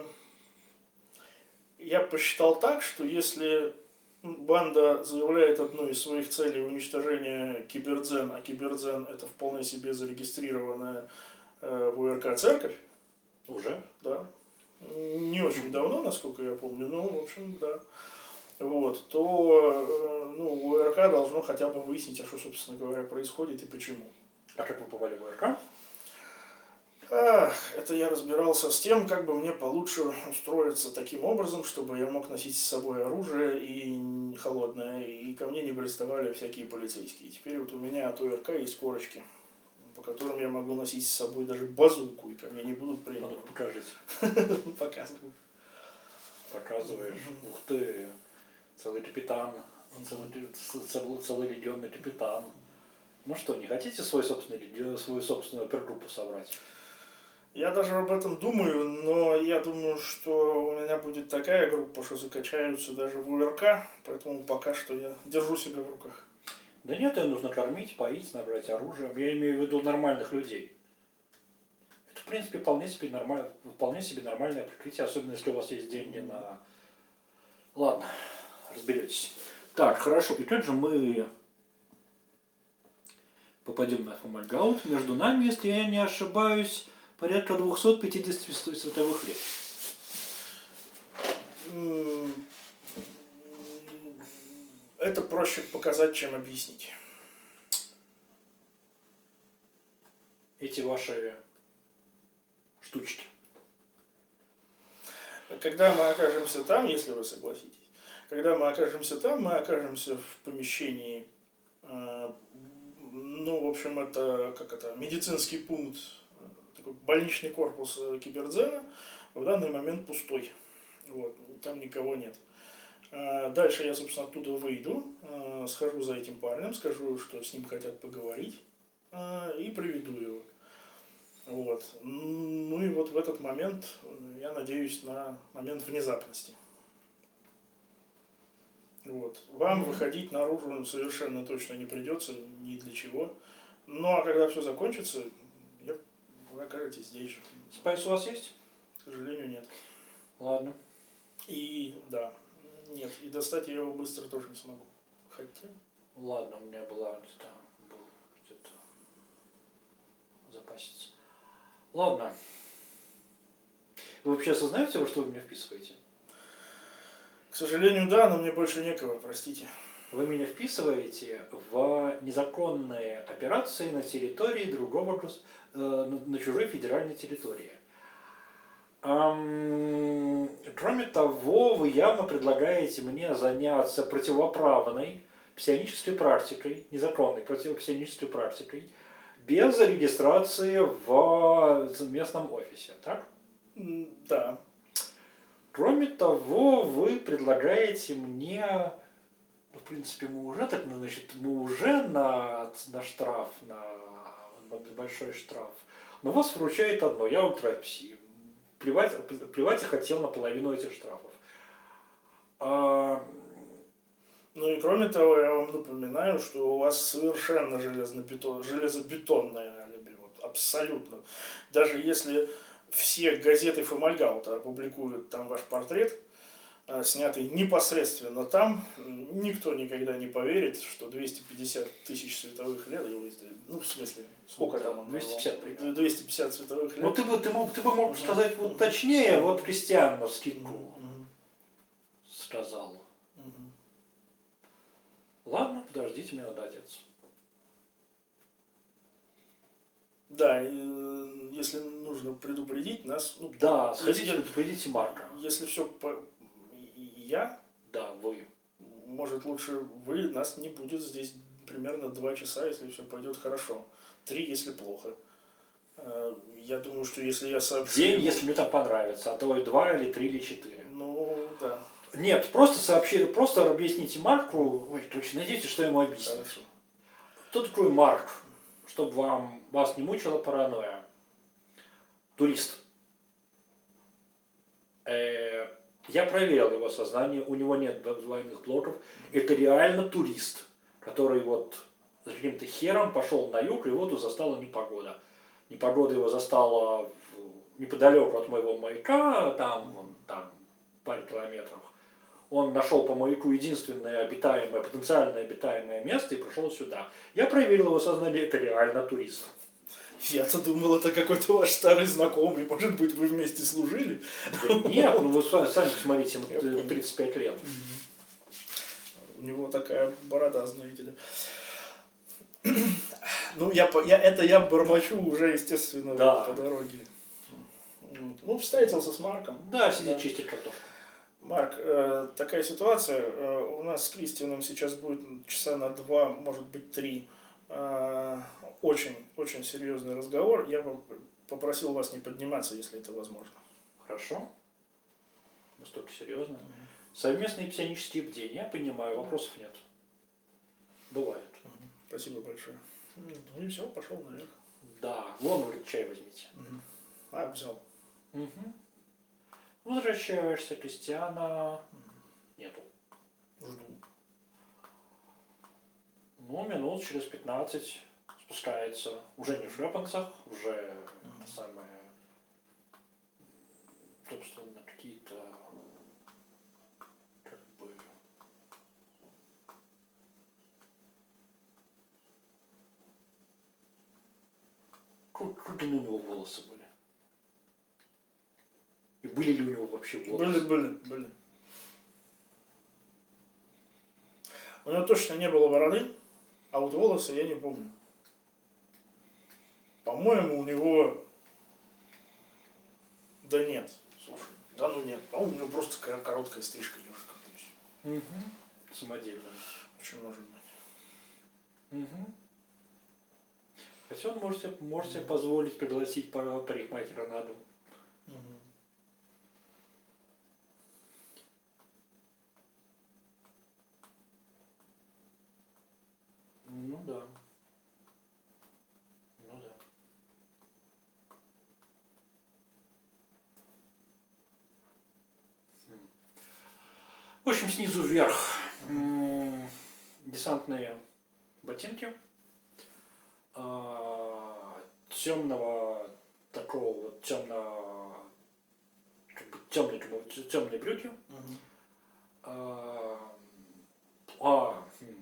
я посчитал так, что если банда заявляет одну из своих целей уничтожение Кибердзен, а Кибердзен это вполне себе зарегистрированная в УРК церковь. Уже? Да. Не очень давно, насколько я помню, но, в общем, да. Вот, то ну, УРК должно хотя бы выяснить, а что, собственно говоря, происходит и почему. А как вы попали в ОРК? Это я разбирался с тем, как бы мне получше устроиться таким образом, чтобы я мог носить с собой оружие и холодное, и ко мне не приставали всякие полицейские. Теперь вот у меня от ОРК есть корочки, по которым я могу носить с собой даже базуку, и ко мне не будут Ну, принимать. покажите. Показываю. Показываешь. Ух ты. Целый капитан. Целый легионный капитан. Ну что, не хотите свою собственную опергруппу собрать? Я даже об этом думаю, но я думаю, что у меня будет такая группа, что закачаются даже в УРК, поэтому пока что я держу себя в руках. Да нет, ее нужно кормить, поить, набрать оружие. Я имею в виду нормальных людей. Это, в принципе, вполне себе нормальное прикрытие, особенно если у вас есть деньги на... Ладно, разберетесь. Так, хорошо. И тут же мы попадем на Фомальгаут. Между нами, если я не ошибаюсь, порядка 250 световых лет. Это проще показать, чем объяснить. Эти ваши штучки. Когда мы окажемся там, если вы согласитесь, когда мы окажемся там, мы окажемся в помещении, ну, в общем, это, как это, медицинский пункт, такой больничный корпус Кибердзена, в данный момент пустой. Вот, там никого нет. Дальше я, собственно, оттуда выйду, схожу за этим парнем, скажу, что с ним хотят поговорить, и приведу его. Вот. Ну и вот в этот момент я надеюсь на момент внезапности. Вот. Вам выходить наружу совершенно точно не придется, ни для чего. Ну а когда все закончится, вы окажетесь здесь же. Спайс у вас есть? К сожалению, нет. Ладно. И да, нет, и достать я его быстро тоже не смогу. Хотя... Ладно, у меня была где-то, был где-то запасец. Ладно. Вы вообще осознаете, во что вы меня вписываете? К сожалению, да, но мне больше некого, простите. Вы меня вписываете в незаконные операции на территории другого на чужой федеральной территории. Кроме того, вы явно предлагаете мне заняться противоправной псионической практикой, незаконной противопсионической практикой, без регистрации в местном офисе, так? Да. Кроме того, вы предлагаете мне, в принципе, мы уже на штраф, на большой штраф, но вас вручает одно, я ультрапси. Плевать я хотел на половину этих штрафов. Ну и кроме того, я вам напоминаю, что у вас совершенно железобетонное алиби. Вот, абсолютно. Даже если все газеты Фомальгаута опубликуют там ваш портрет, снятый непосредственно там, никто никогда не поверит, что 250 тысяч световых лет, ну в смысле, сколько там? 250. 250 световых лет. Ну ты бы мог сказать вот точнее, вот Кристиан на скидку сказал. Ладно, подождите, мне надо одеться. Да, если нужно предупредить нас... Ну, да, сходите, предупредите Марка. Если все... Я? Да, вы. Может, лучше вы, нас не будет здесь примерно 2 часа, если все пойдет хорошо. 3, если плохо. Я думаю, что если я сообщу... День, если мне там понравится, а то и 2, или 3, или 4. Ну, да. Нет, просто объясните Марку, ой, точно, найдите, что ему объяснить. Хорошо. Кто такой Марк, чтобы вас не мучила паранойя? Турист. Я проверил его сознание, у него нет двойных блоков. Это реально турист, который вот с каким-то хером пошел на юг, и вот его застала непогода. Непогода его застала неподалеку от моего маяка, там паре километров. Он нашел по маяку единственное потенциально обитаемое место и пришел сюда. Я проверил его сознание, это реально турист. Я-то думал, это какой-то ваш старый знакомый. Может быть, вы вместе служили? Да нет, ну вы сами посмотрите, ему 35 лет. У него такая борода, знаете ли. Ну, я бормочу уже, естественно, да. по дороге. Ну, встретился с Марком. Да, сидит чистит картошку. Марк, такая ситуация. У нас с Кристианом сейчас будет часа на 2, может быть 3. Очень серьезный разговор. Я бы попросил вас не подниматься, если это возможно. Хорошо. Настолько серьезно. Совместные псионические бдения, я понимаю, вопросов нет. Бывает. Спасибо большое. Ну и все, пошел наверх. Да, вон, говорит, чай возьмите. Взял. Возвращаешься, Кристиана нету. Жду. Ну, минут через 15 спускается. Уже не в шлепанцах, уже самое, собственно, какие-то как бы какие у него волосы были? И были ли у него вообще волосы? Были. У него точно не было бороды, а вот волосы я не помню. По-моему, у него... Да нет, слушай, да ну нет. По-моему, у него просто короткая стрижка немножко. Самодельная. Очень может быть. Хотя он может себе позволить пригласить парикмахера на дом. Ну да. В общем, снизу вверх десантные ботинки темного такого вот темные брюки. Мгм. А, а, хм.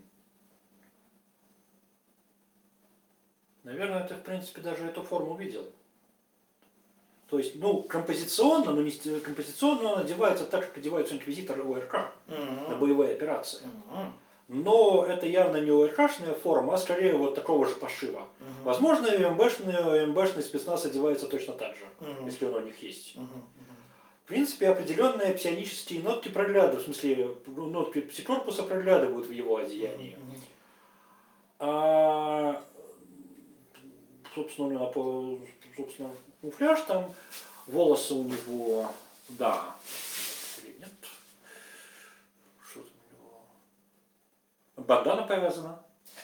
Наверное, ты, в принципе, даже эту форму видел. То есть, ну, композиционно, но не композиционно он одевается так, как одеваются инквизиторы ОРК на Мгм. боевые операции. Мгм. Но это явно не ОРКшная форма, а скорее вот такого же пошива. Мгм. Возможно, и МБшный спецназ одевается точно так же, Мгм. если он у них есть. Мгм. В принципе, определенные псионические нотки проглядывают, в смысле, нотки псикорпуса проглядывают в его одеянии. Мгм. А, собственно, собственно, муфляж там, волосы у него, да, или нет, что там у него, бандана повязана,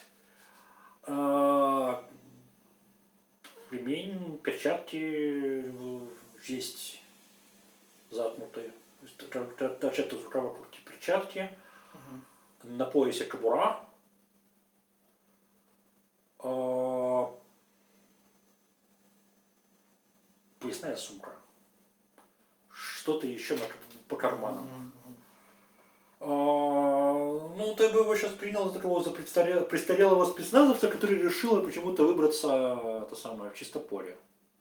а, ремень, перчатки есть заткнутые, торчат из рукава куртки перчатки, на поясе кобура. Поясная сумка. Что-то еще по карманам. Ну, ты бы его сейчас принял за такого престарелого спецназовца, который решил почему-то выбраться это самое, в Чистополье.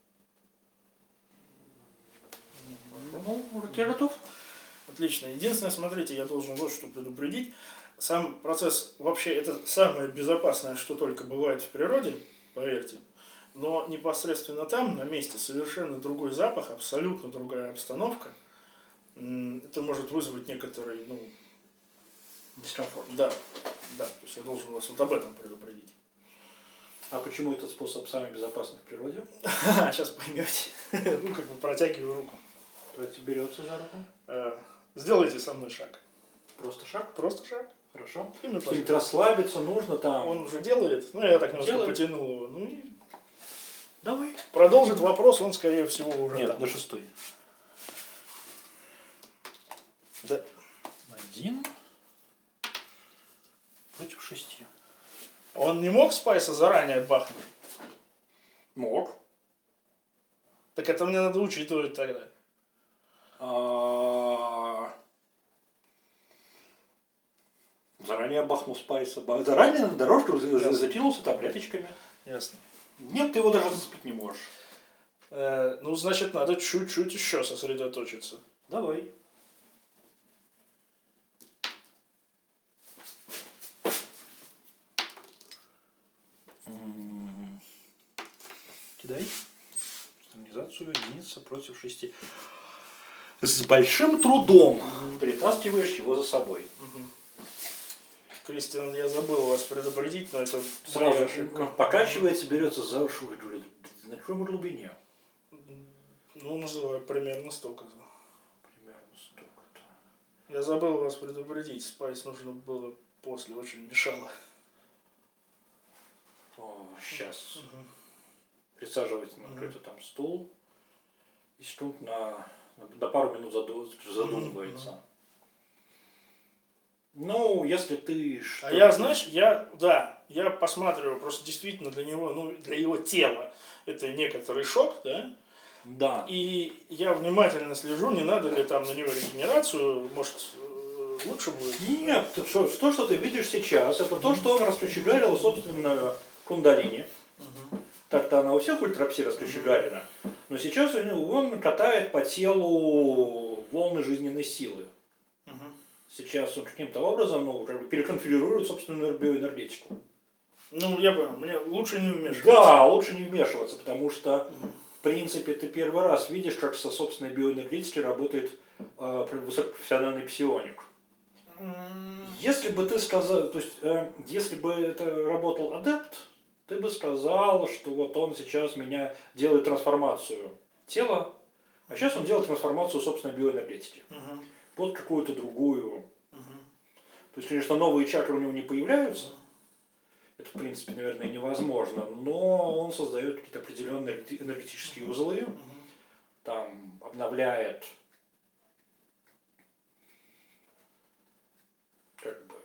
Ну, я готов. Отлично. Единственное, смотрите, я должен вот что предупредить. Сам процесс вообще это самое безопасное, что только бывает в природе, поверьте. Но непосредственно там, на месте, совершенно другой запах, абсолютно другая обстановка. Это может вызвать некоторый, ну, Дискомфорт. да, да, то есть я должен вас вот об этом предупредить. А почему этот способ самый безопасный в природе? Сейчас поймете. Ну, как бы протягиваю руку. Кто-то берется за руку. Сделайте со мной шаг. Просто шаг. Просто шаг. Хорошо. И мы Что-нибудь пойдем. расслабиться нужно там. Он уже делает, ну я так немножко Делает. потянул его. Ну и Давай. продолжит вопрос, он скорее всего уже Нет, там. на 6. Да. 1 против 6. Он не мог Спайса заранее бахнуть? Мог. Так это мне надо учитывать тогда. Заранее бахнул Спайса. Заранее на дорожку закинулся таблеточками. Ясно. Нет, ты его даже зацепить не можешь. Ну, значит, надо чуть-чуть еще сосредоточиться. Давай. Кидай. Организацию единица против 6. С большим трудом перетаскиваешь его за собой. Кристиан, я забыл вас предупредить, но это Сразу моя же ошибка. покачивается, берется за уши и говорит, на какой глубине? Ну, называю примерно столько. Примерно столько-то. Я забыл вас предупредить, Спайс нужно было после, очень мешало. О, сейчас. Присаживается на какой-то там стул и секунд на пару минут задумывается. Ну, если ты... А я, знаешь, я посматриваю, просто действительно для него, ну, для его тела это некоторый шок, да? Да. И я внимательно слежу, не надо ли там на него регенерацию, может, лучше будет? Нет, то, что ты видишь сейчас, это то, что он раскочегарил, собственно, кундалини. Так-то она у всех ультрапси раскочегарена. Но сейчас он катает по телу волны жизненной силы. Сейчас он каким-то образом переконфигурирует собственную биоэнергетику. Ну, я понял, мне лучше не вмешиваться. Да, лучше не вмешиваться, потому что, в принципе, ты первый раз видишь, как со собственной биоэнергетикой работает высокопрофессиональный псионик. Если бы ты сказал, то есть, если бы это работал адепт, ты бы сказал, что вот он сейчас меня делает трансформацию тела, а сейчас он делает трансформацию собственной биоэнергетики под какую-то другую. То есть, конечно, новые чакры у него не появляются. Это, в принципе, наверное, невозможно. Но он создает какие-то определенные энергетические узлы. Там обновляет как бы.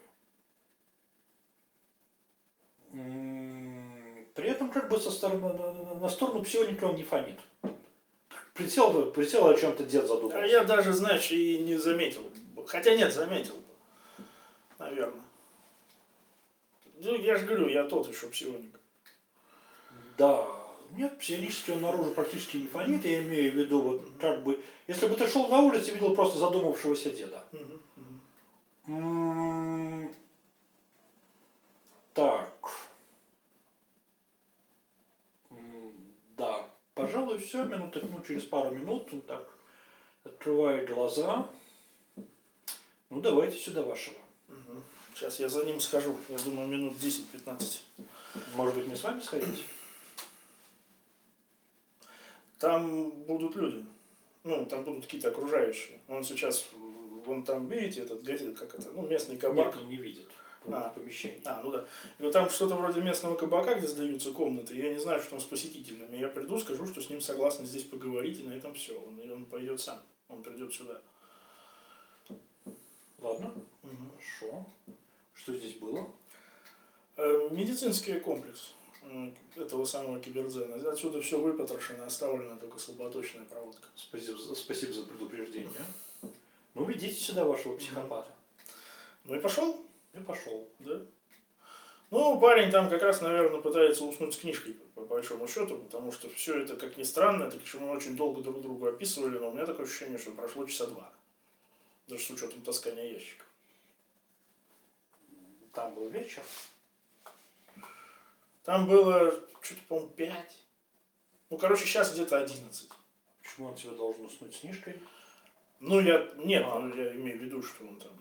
При этом как бы на сторону псионика он не фонит. присел, о чем-то дед задумался. А я даже, знаешь, и не заметил. Хотя нет, заметил. Наверное. Ну, я же говорю, я тот еще псионик. Да, нет, псионически он наружу практически не фонит, я имею в виду, вот как бы, если бы ты шел на улице, видел просто задумавшегося деда. Так. Да, пожалуй, все, через пару минут он так открывает глаза. Ну, давайте сюда вашего. Сейчас я за ним схожу. Я думаю, минут 10-15. Может быть, мне с вами сходить? Там будут люди. Ну, там будут какие-то окружающие. Он сейчас, вон там, видите, этот, как это, ну, местный кабак. Нет, он не видит. Помещение. Ну да. И вот там что-то вроде местного кабака, где сдаются комнаты. Я не знаю, что там с посетителями. Я приду, скажу, что с ним согласны здесь поговорить, и на этом все. Он пойдет сам. Он придет сюда. Ладно. Хорошо. Что здесь было? Медицинский комплекс этого самого кибердзена. Отсюда все выпотрошено, оставлена только слаботочная проводка. Спасибо за предупреждение. Ну, ведите сюда вашего психопата. Ну и пошел. И пошел. Да. Ну, парень там как раз, наверное, пытается уснуть с книжкой, по большому счету, потому что все это, как ни странно, так что мы очень долго друг друга описывали, но у меня такое ощущение, что прошло часа 2. Даже с учетом таскания ящиков. Там был вечер. Там было, что-то, по-моему, 5. Ну, короче, сейчас где-то 11. Почему он тебя должен уснуть с книжкой? Ну, я имею в виду, что он там...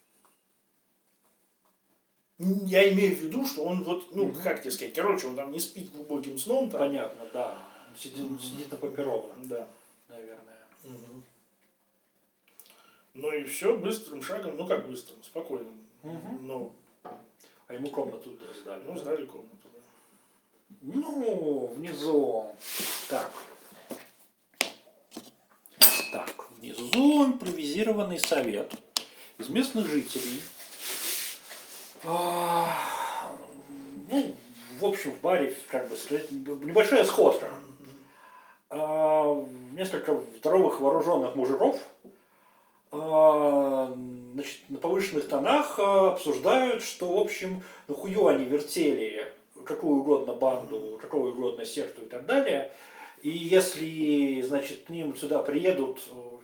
Я имею в виду, что он вот, ну, как тебе сказать, короче, он там не спит глубоким сном. Там. Понятно, да. Он сидит на папированном. Да. Наверное. Ну и все, быстрым шагом, ну как быстрым, спокойным. Но... А ему комнату сдали? Ну, сдали комнату, да. Ну, внизу. Так, внизу импровизированный совет из местных жителей. Ну, в общем, в баре, как бы, небольшая сходка. Несколько здоровых вооруженных мужиков, значит, на повышенных тонах обсуждают, что, в общем, нахую они вертели какую угодно банду, какую угодно секту и так далее. И если, значит, к ним сюда приедут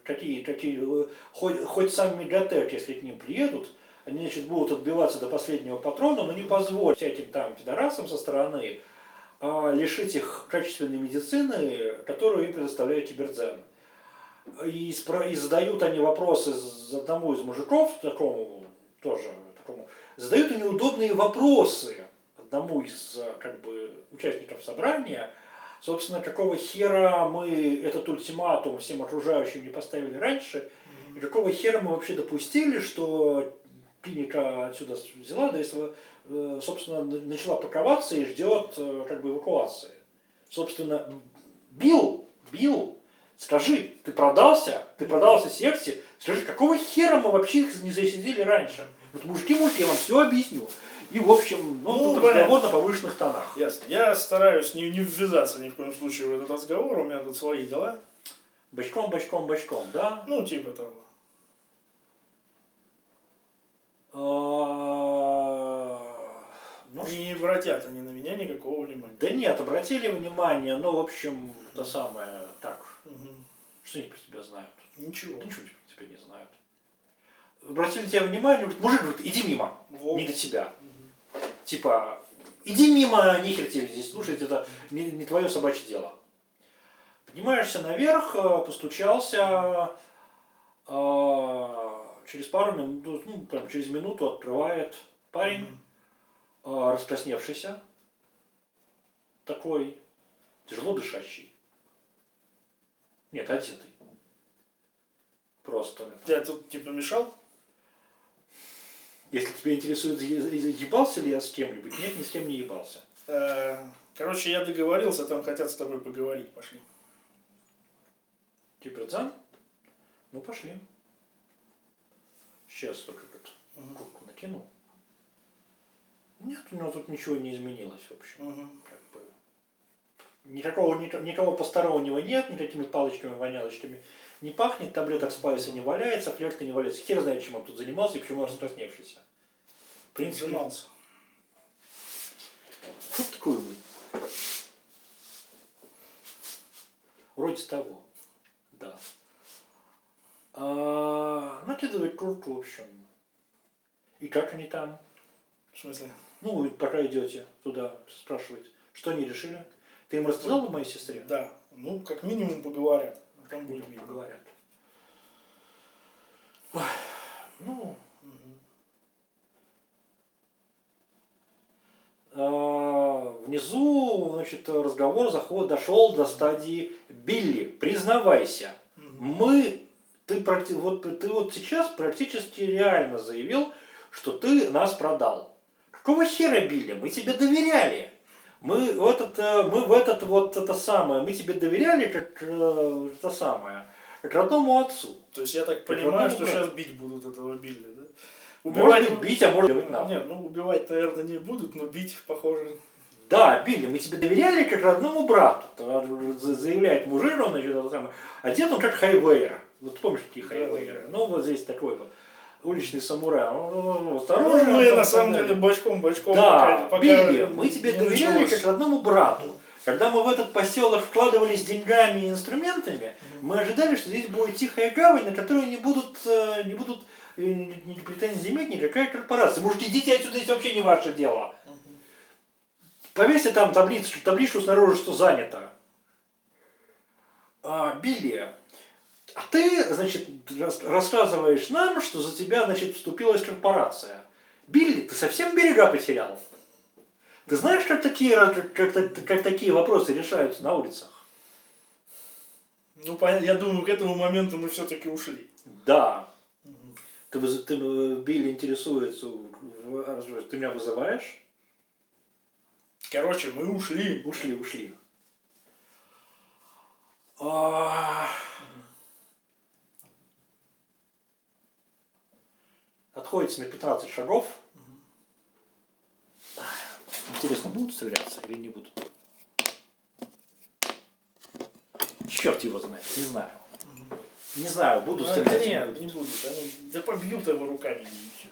хоть сам Мегатек, если к ним приедут, они, значит, будут отбиваться до последнего патрона, но не позволят этим там пидорасам со стороны лишить их качественной медицины, которую им предоставляет кибердзен. И задают они вопросы одному из мужиков, такому, задают они удобные вопросы одному из, как бы, участников собрания. Собственно, какого хера мы этот ультиматум всем окружающим не поставили раньше, и какого хера мы вообще допустили, что клиника отсюда взяла, да, если, собственно, начала паковаться и ждет, как бы, эвакуации. Собственно, Билл, скажи, ты продался секте, скажи, какого хера мы вообще их не засидели раньше? Вот мужики, я вам все объясню. И, в общем, тут разговор на повышенных тонах. Ясно. Я стараюсь не ввязаться ни в коем случае в этот разговор, у меня тут свои дела. Бочком, да? Ну, типа того. И не обратят они на меня никакого внимания. Да нет, обратили внимание, но, в общем, то самое, так. Что они про тебя знают? Ничего. Ничего про тебя не знают. Обратили тебе внимание, говорит, мужик, говорит, иди мимо, не до тебя. Типа, иди мимо, нихер тебе здесь слушать, это не твое собачье дело. Поднимаешься наверх, постучался, через пару минут, ну, прям через минуту открывает парень, раскрасневшийся, такой, тяжело дышащий. Нет, одетый. Просто. Я тут типа мешал? Если тебя интересует, ебался ли я с кем-нибудь, нет, ни с кем не ебался. Короче, я договорился, там хотят с тобой поговорить, пошли. Кибердзен? Ну, пошли. Сейчас только куртку накину. Нет, у него тут ничего не изменилось, в общем. Как бы. Никого постороннего нет, никакими палочками-вонялочками не пахнет, таблеток спайса не валяется, флешка не валяется. Хер знает, чем он тут занимался и почему он раскрасневшийся. В принципе, Занимался. что такое вы? Вроде того. Да. Накидывать куртку, в общем. И как они там? В смысле? Ну, вы пока идете туда, спрашивать, что они решили? Ты им рассказал о моей сестре? Да. Ну, как минимум поговорят. А там будет видно. Говорят. Ну, внизу, значит, разговор дошел до стадии Билли, признавайся. Ты вот сейчас практически реально заявил, что ты нас продал. Какого хера, Билли? Мы тебе доверяли. Мы тебе доверяли как родному отцу. То есть я так Как понимаю, что родному сейчас бить будут этого Билли, да? Может быть, бить, а может быть, нахуй. Нет, ну убивать, наверное, не будут, но бить, похоже. Да, Билли, мы тебе доверяли как родному брату. Заявляет мужик, он, значит, это самое. Одет он как хайвейер. Вот помнишь, какие хайвейеры? Ну, вот здесь такой вот уличный самурай. Осторожно. Ну, я на самом деле бочком. Да, пока Билли, мы тебе не доверяли началось. как родному брату. Когда мы в этот поселок вкладывались деньгами и инструментами, мы ожидали, что здесь будет тихая гавань, на которую не будут претензий иметь никакая корпорация. Может, идите отсюда, здесь вообще не ваше дело. Повесьте там табличку снаружи, что занято. Билли, а ты, значит, рассказываешь нам, что за тебя, значит, вступилась корпорация. Билли, ты совсем берега потерял? Ты знаешь, как такие вопросы решаются на улицах? Ну, понятно, я думаю, к этому моменту мы все-таки ушли. Да. Билли интересуется, ты меня вызываешь? Короче, мы ушли. Ушли. Отходите на 15 шагов. Интересно, будут стреляться или не будут? Черт его знает, не знаю. Не знаю, буду стрелять. Нет, не будут. Они да побьют его руками. И все.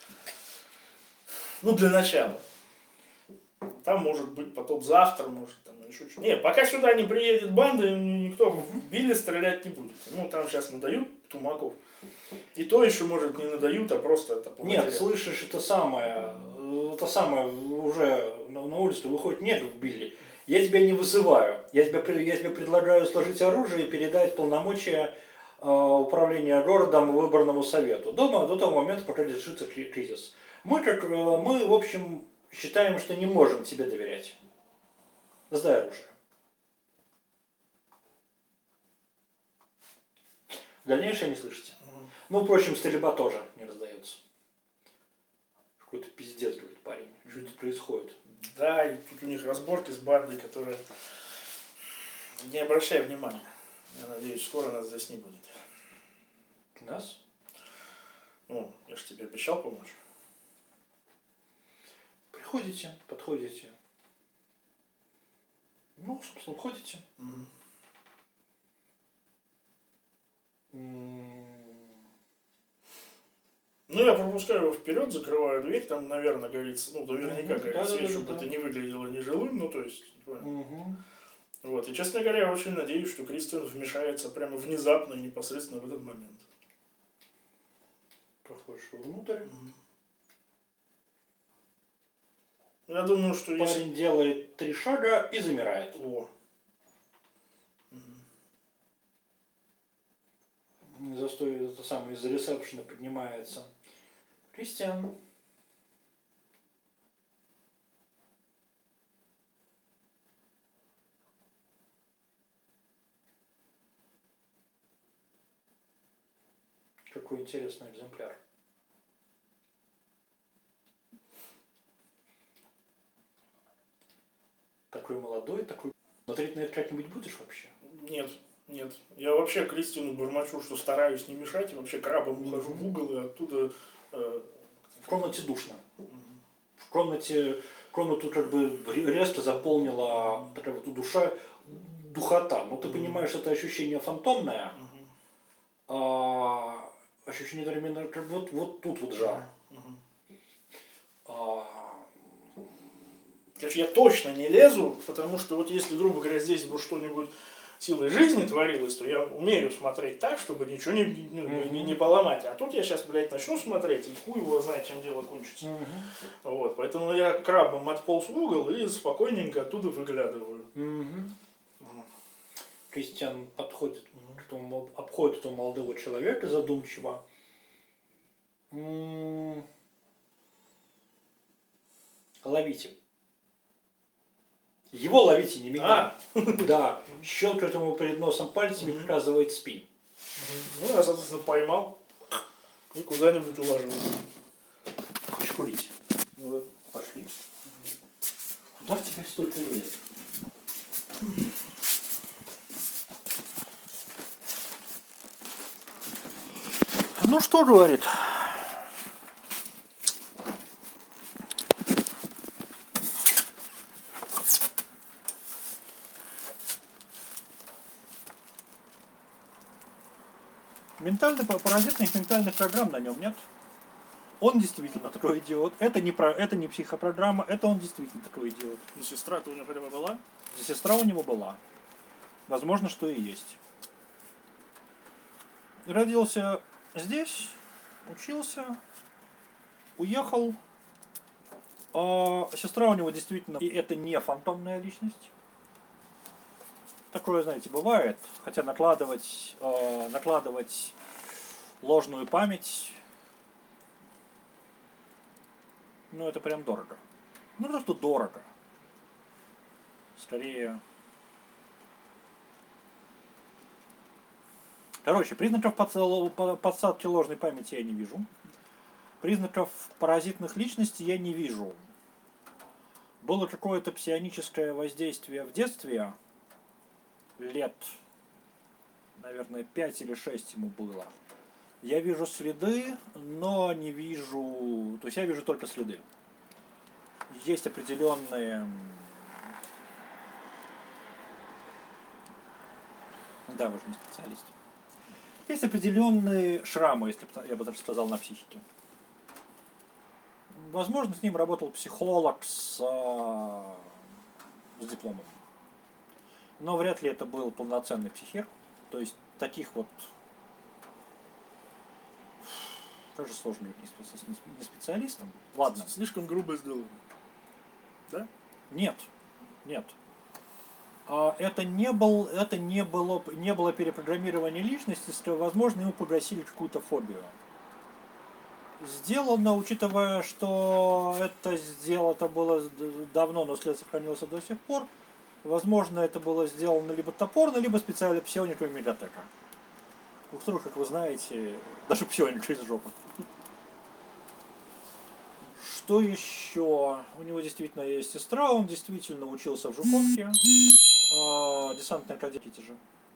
Ну, для начала. Там может быть потом завтра, может там еще что-то. Не, пока сюда не приедет банда, никто в Билли стрелять не будет. Ну, там сейчас надают тумаков. И то еще, может, не надают, а просто это Нет, слышишь, это самое уже на улицу выходит, нет в Билли. Я тебя не вызываю. Я тебе предлагаю сложить оружие и передать полномочия управления городом выборному совету. До того момента, пока решится кризис. Мы, в общем, считаем, что не можем тебе доверять. Сдай оружие. Дальнейшее не слышите? Ну, впрочем, стрельба тоже не раздается. Какой-то пиздец, говорит парень. Что тут происходит? Да, и тут у них разборки с бандой, которая... Не обращай внимания. Я надеюсь, скоро нас здесь не будет. Нас? Ну, я же тебе обещал помочь. Приходите, подходите. Ну, собственно, входите. Ну, я пропускаю его вперед, закрываю дверь, там, наверное, горит, ну, наверняка горит Да, свет, да, чтобы да. это не выглядело нежилым, ну, то есть, Угу. вот. И, честно говоря, я очень надеюсь, что Кристиан вмешается прямо внезапно и непосредственно в этот момент. Проходишь внутрь. Я думаю, что если... Парень делает 3 шага и замирает. О. Застой, это самое, из-за ресепшена поднимается. Кристиан. Какой интересный экземпляр. Такой молодой, такой... Смотреть на это как-нибудь будешь вообще? Нет. Я вообще Кристину бормочу, что стараюсь не мешать, и вообще крабом ухожу в угол, и оттуда... В комнате душно. В комнате комнату как бы резко заполнила такая вот духота. Но ты понимаешь, это ощущение фантомное, а ощущение одновременно, как вот тут вот жар. А, Короче, я точно не лезу, потому что вот если, грубо говоря, здесь бы что-нибудь силой жизни творилось, то я умею смотреть так, чтобы ничего не поломать. А тут я сейчас, блядь, начну смотреть, и хуй его знает, чем дело кончится. Вот, поэтому я крабом отполз в угол и спокойненько оттуда выглядываю. Кристиан подходит, обходит этого молодого человека задумчиво. Ловите. Его ловите, не меня. Да. Щелкает ему перед носом пальцами, показывает спин. Ну, я, соответственно, поймал и куда-нибудь уложил. Хочешь курить? Ну, да. Пошли. Куда в тебя столько лет? Ну что говорит? Паразитных ментальных программ на нем нет. Он действительно такой идиот. Это не психопрограмма, это он действительно такой идиот. Ну, сестра-то у него хотя бы была? Сестра у него была. Возможно, что и есть. Родился здесь, учился, уехал. А сестра у него действительно, и это не фантомная личность. Такое, знаете, бывает. Хотя накладывать ложную память, ну это прям дорого. Ну просто дорого. Скорее. Короче, признаков подсадки ложной памяти я не вижу. Признаков паразитных личностей я не вижу. Было какое-то псионическое воздействие в детстве, лет, наверное, 5 или 6 ему было. Я вижу следы, но не вижу... То есть я вижу только следы. Есть определенные... Да, вы же не специалист. Есть определенные шрамы, если я бы так сказал, на психике. Возможно, с ним работал психолог с дипломом. Но вряд ли это был полноценный психер. То есть таких вот... Тоже сложно не специалистом. Ладно. Слишком грубо сделано. Да? Нет. Нет. Это не было перепрограммирование личности, возможно, ему погасили какую-то фобию. Сделано, учитывая, что это было давно, но след сохранился до сих пор. Возможно, это было сделано либо топорно, либо специально псиониковая медиатека. У которых, как вы знаете, даже псионик из жопы. Что еще? У него действительно есть сестра, он действительно учился в Жуковке. Десантной академии же.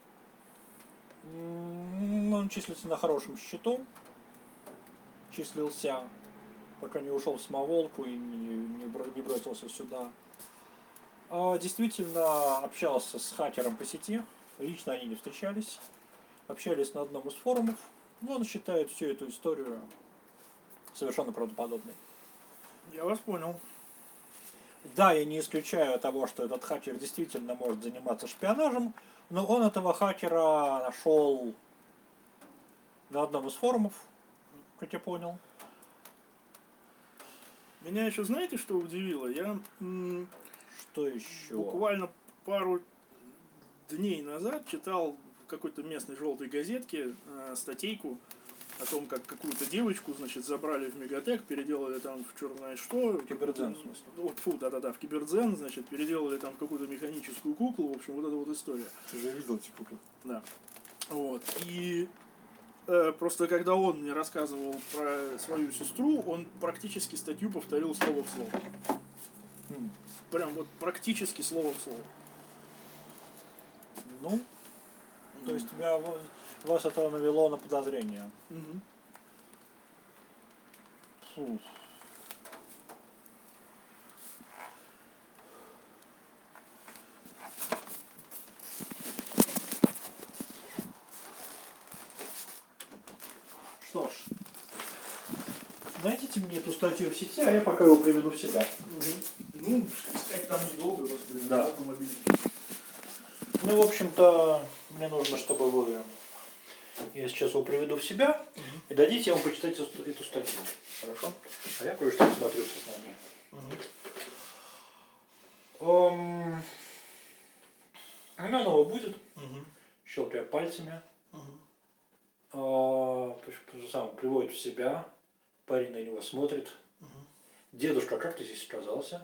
Он числится на хорошем счету. Числился, пока не ушел в самоволку и не бросился сюда. Действительно общался с хакером по сети. Лично они не встречались. Общались на одном из форумов. Но он считает всю эту историю совершенно правдоподобной. Я вас понял. Да, я не исключаю того, что этот хакер действительно может заниматься шпионажем, но он этого хакера нашел на одном из форумов, как я понял. Меня еще знаете, что удивило? Я Что еще? буквально пару дней назад читал в какой-то местной желтой газетке статейку о том, как какую-то девочку, значит, забрали в Мегатек, переделали там в черное что. Кибердзен, в смысле. Вот, фу, да-да-да, в Кибердзен, значит, переделали там какую-то механическую куклу, в общем, вот эта вот история. Ты же видел эти куклы? Да. Вот. И просто когда он мне рассказывал про свою сестру, он практически статью повторил слово в слово. Прям вот практически слово в слово. Ну, то есть вас это навело на подозрение. Что ж, найдите мне эту статью в сети, а я пока его приведу в себя. Ну, искать там недолго, господи, Да. автомобиль. Ну, в общем-то, мне нужно, чтобы вы... Я сейчас его приведу в себя и дадите ему почитать эту статью. Хорошо? А я кое-что посмотрю со знания. Она новая будет. Щелкая пальцами. То есть, сам приводит в себя. Парень на него смотрит. Дедушка, как ты здесь оказался?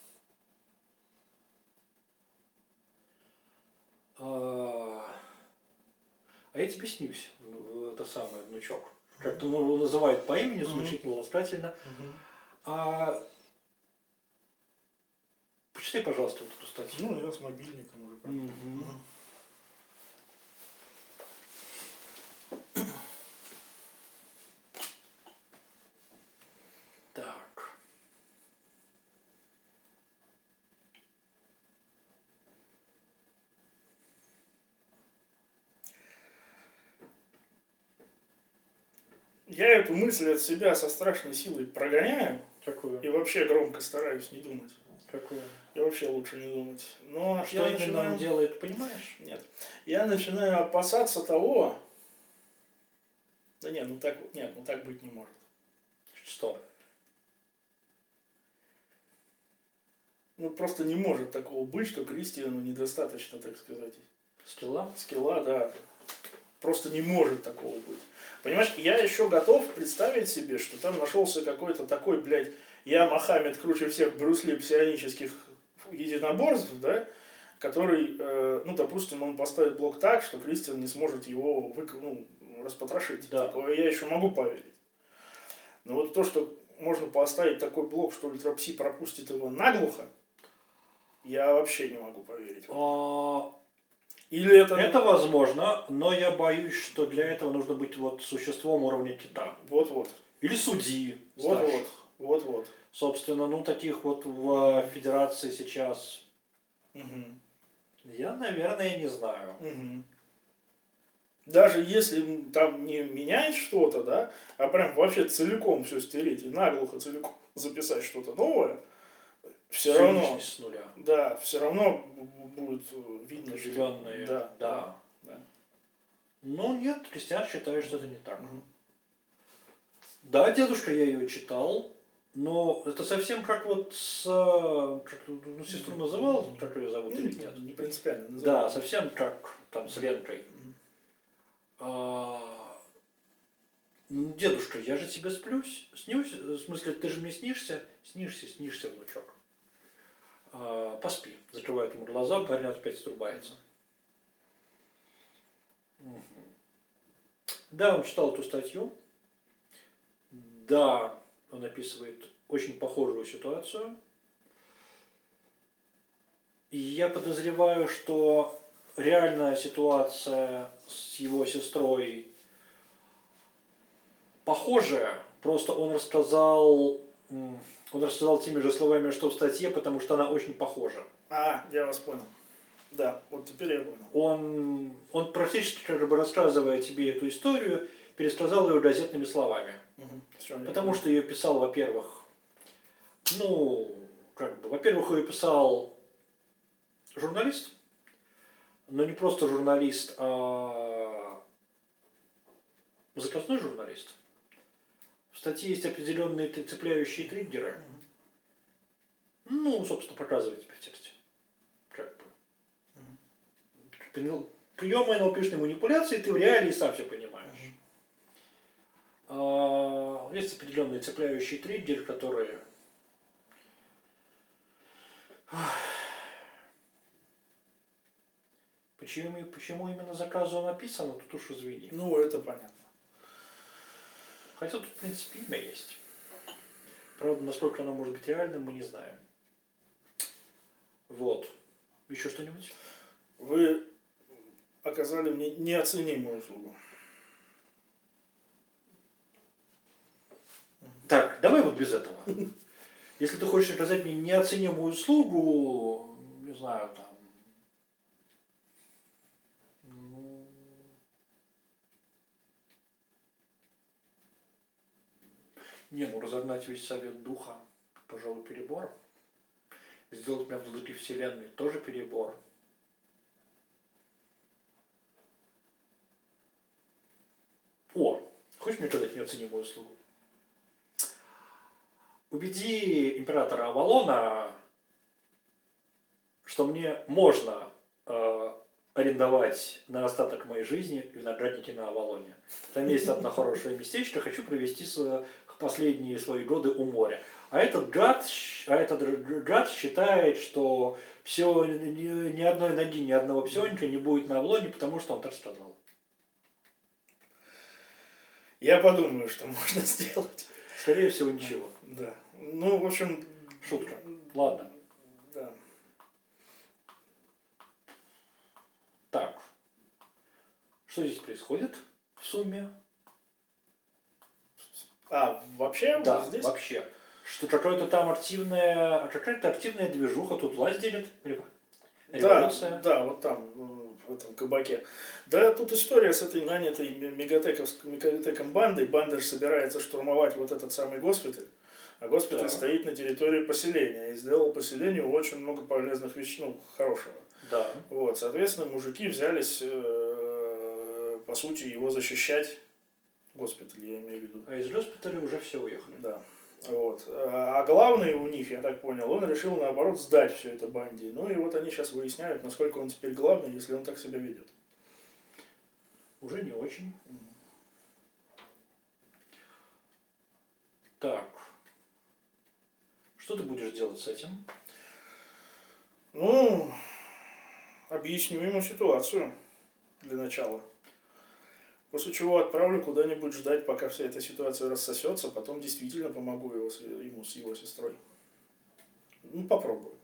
А я тебе снюсь, это самое, внучок. Как-то его называют по имени, значительно ласкательно. Почитай, пожалуйста, вот эту статью. Ну, я с мобильником уже. Так. Я эту мысль от себя со страшной силой прогоняю Какую? и вообще громко стараюсь не думать. Какую? И вообще лучше не думать. Но Что я именно начинаю... он делает, понимаешь? Нет. Я начинаю опасаться того... Да нет, ну так, нет, ну так быть не может. Что? Ну просто не может такого быть, что Кристиану недостаточно, так сказать, Скилла? скилла, да. Просто не может такого быть. Понимаешь, я еще готов представить себе, что там нашелся какой-то такой, блядь, я Мохаммед круче всех Брюс Ли псионических единоборств, да, который, ну, допустим, он поставит блок так, что Кристиан не сможет его распотрошить. Да. Такое я еще могу поверить. Но вот то, что можно поставить такой блок, что ультрапси пропустит его наглухо, я вообще не могу поверить. Или это... Это возможно, но я боюсь, что для этого нужно быть вот существом уровня кита. Вот-вот. Или судьи. Вот-вот. Вот-вот. Собственно, ну таких вот в Федерации сейчас я, наверное, не знаю. Даже если там не менять что-то, да, а прям вообще целиком все стереть и наглухо целиком записать что-то новое, все равно, с нуля. да, все равно будет видно, Определенные, что... да. Ну нет, Кристиан считает, что это не так. Да, дедушка, я ее читал, но это совсем как вот с... Как, сестру называл, как ее зовут или нет? Не принципиально. Да, совсем как там с Ленкой. Дедушка, я же тебе снюсь, в смысле, ты же мне снишься, внучок. Поспи, закрывает ему глаза, парень опять струбается. Да, он читал эту статью. Да, он описывает очень похожую ситуацию. И я подозреваю, что реальная ситуация с его сестрой похожая, просто он рассказал теми же словами, что в статье, потому что она очень похожа. Я вас понял. Да, вот теперь я понял. Он практически, как бы рассказывая тебе эту историю, пересказал ее газетными словами. Потому что ее писал, во-первых, во-первых, ее писал журналист, но не просто журналист, а заказной журналист. В статье есть определенные цепляющие триггеры. Ну, собственно, показывает тебе в тексте. Приемы НЛПшной манипуляции ты в реалии сам все понимаешь. Есть определенные цепляющие триггеры, которые... Почему именно заказу написано, тут уж извини. Ну, это понятно. Хотя тут, в принципе, имя есть. Правда, насколько оно может быть реальным, мы не знаем. Вот. Еще что-нибудь? Вы оказали мне неоценимую услугу. Так, давай вот без этого. Если ты хочешь оказать мне неоценимую услугу, не знаю, там... Не, ну разогнать весь совет духа, пожалуй, перебор. Сделать меня внутри вселенной тоже перебор. О, хочешь мне сказать неоценимую услугу? Убеди императора Авалона, что мне можно арендовать на остаток моей жизни виноградники на Авалоне. Там есть одно хорошее местечко, хочу провести последние свои годы у моря. А этот гад считает, что все, ни одной ноги, ни одного псионика не будет на Авалоне, потому что он так сказал. Я подумаю, что можно сделать. Скорее всего, ничего. Да. Ну, в общем... Шутка. Ладно. Да. Так. Что здесь происходит в сумме? А, вообще? Да, Вот здесь? вообще. Что какая-то активная движуха тут власть делит. Революция. Да, вот там, в этом кабаке. Да, тут история с этой нанятой мегатеком бандой. Банда же собирается штурмовать вот этот самый госпиталь. А госпиталь стоит на территории поселения. И сделал поселению очень много полезных вещей, ну, хорошего. Да. Вот, соответственно, мужики взялись, по сути, его защищать. Госпиталь, я имею в виду. А из госпиталя уже все уехали. Да. Вот. А главный у них, я так понял, он решил наоборот сдать все это банде. Ну и вот они сейчас выясняют, насколько он теперь главный, если он так себя ведет. Уже не очень. Так. Что ты будешь делать с этим? Ну, объясню ему ситуацию для начала. После чего отправлю куда-нибудь ждать, пока вся эта ситуация рассосется, потом действительно помогу ему с его сестрой. Ну, попробую.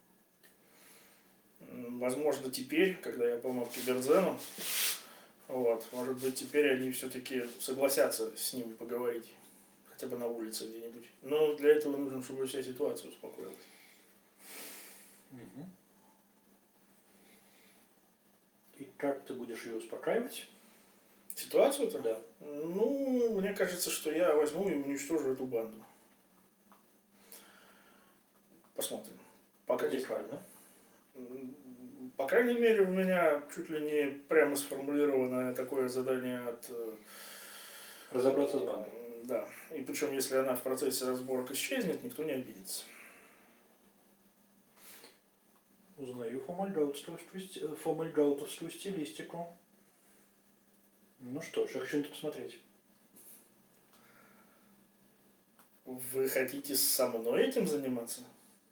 Возможно, теперь, когда я помог Киберзену, вот, может быть, теперь они все-таки согласятся с ним поговорить. Хотя бы на улице где-нибудь. Но для этого нужно, чтобы вся ситуация успокоилась. Угу. И как ты будешь ее успокаивать? Ситуацию-то? Да. Ну, мне кажется, что я возьму и уничтожу эту банду. Посмотрим. Пока Радикально. По крайней мере, у меня чуть ли не прямо сформулированное такое задание от... Разобраться с бандой. Да. И причем, если она в процессе разборок исчезнет, никто не обидится. Узнаю фомальгаутовскую стилистику. Ну что ж, я хочу на это посмотреть. Вы хотите со мной этим заниматься?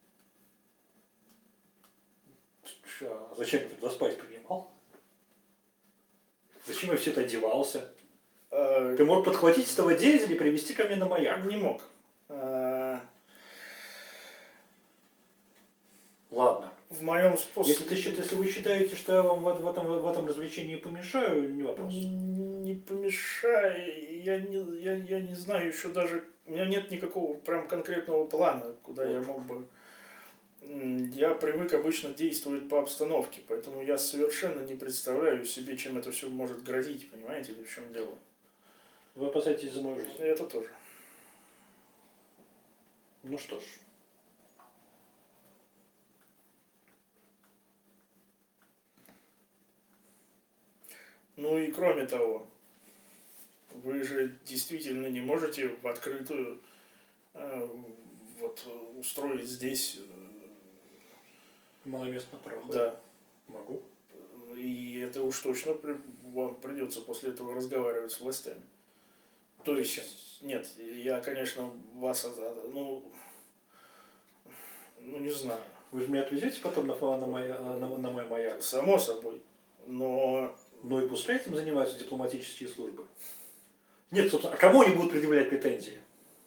А зачем я тогда спать принимал? Зачем я все это одевался? Ты мог подхватить этого деятеля и привести ко мне на маяк? Не мог. Ладно. В моем способе... Если вы считаете, что я вам в этом развлечении помешаю, не вопрос. Не помешай. Я не знаю еще даже... У меня нет никакого прям конкретного плана, куда я мог бы... Я привык обычно действовать по обстановке, поэтому я совершенно не представляю себе, чем это все может грозить, понимаете, или в чем дело. Вы опасаетесь за мою жизнь? Это тоже. Ну что ж. Ну и кроме того, вы же действительно не можете в открытую вот устроить здесь... Маломестный пароход? Да. Могу. И это уж точно вам придется после этого разговаривать с властями. То есть, нет, я, конечно, вас, ну не знаю. Вы же меня отвезете потом на мой маяк? Само собой. Но... Ну и пускай этим занимаются дипломатические службы. Нет, собственно, а кому они будут предъявлять претензии?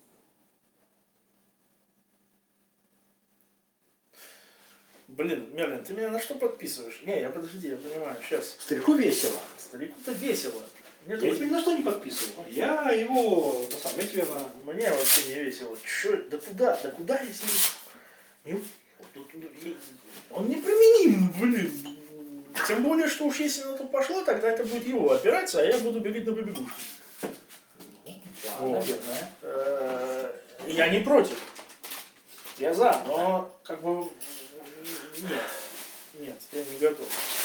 Блин, Мерлин, ты меня на что подписываешь? Не, подожди, я понимаю, сейчас. Старику весело. Старику-то весело. Я тебя ни на что не подписывал. Я его, я тебе Мне вообще не весело. Чё, да куда я с ним? Он неприменим, блин. Тем более, что уж если на то пошло, тогда это будет его операция, а я буду бегать на побегушке. Да, наверное. Я не против. Я за, но как бы нет. Нет, я не готов.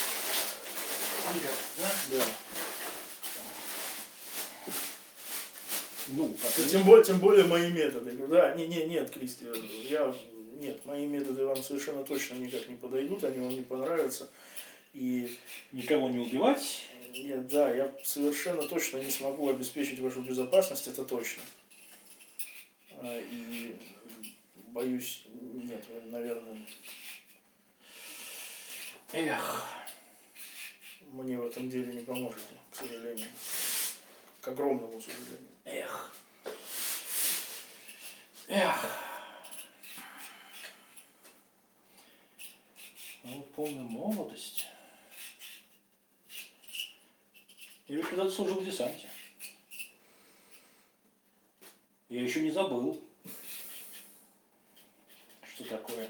Да. Ну, Тем более мои методы. Ну да, нет, Кристи, нет, мои методы вам совершенно точно никак не подойдут, они вам не понравятся. И никого не убивать. нет, да, я совершенно точно не смогу обеспечить вашу безопасность, это точно. И боюсь, нет, вы, наверное, Эх. мне в этом деле не поможете, к сожалению. К огромному сожалению. Эх. Эх. Ну, полная молодость. Я ведь когда-то служил в десанте. Я еще не забыл, что такое.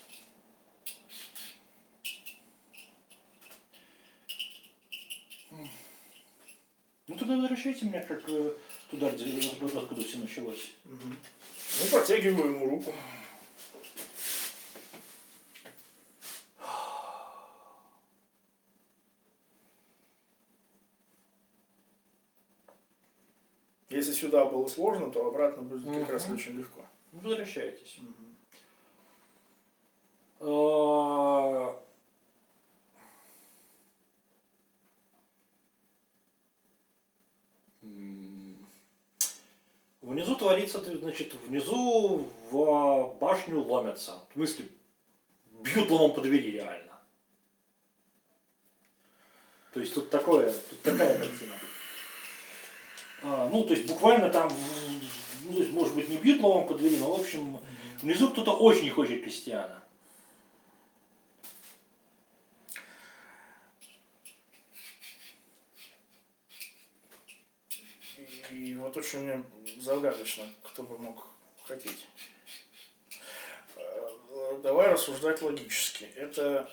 Ну тогда возвращайте меня как туда, откуда все началось. Ну, протягиваю ему руку. Если сюда было сложно, то обратно будет как раз очень легко. Ну, возвращайтесь. Внизу творится, значит, внизу в башню ломятся. В смысле, бьют ломом по двери реально. То есть тут такая картина. Ну, то есть буквально там, ну, то есть, может быть, не бьют ломом по двери, но, в общем, внизу кто-то очень не хочет крестьяна. И вот очень мне загадочно, кто бы мог хотеть. Давай рассуждать логически. Это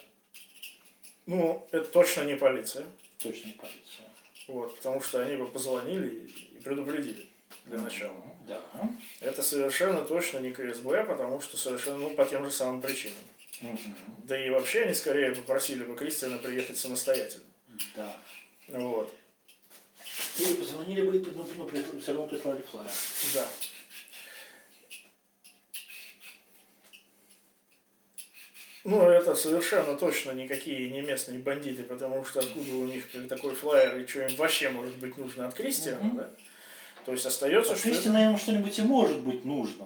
точно не полиция. Точно не полиция. Вот, потому что они бы позвонили и предупредили для начала. Да. Это совершенно точно не КСБ, потому что совершенно, по тем же самым причинам. Да и вообще они скорее попросили бы Кристиана приехать самостоятельно. Да. Вот. И позвонили бы, но все равно прислали флаер. Да. Ну, это совершенно точно никакие не местные бандиты, потому что откуда у них такой флаер, и что им вообще может быть нужно от Кристиана, да? То есть остается, от что... Кристиана ему что-нибудь и может быть нужно.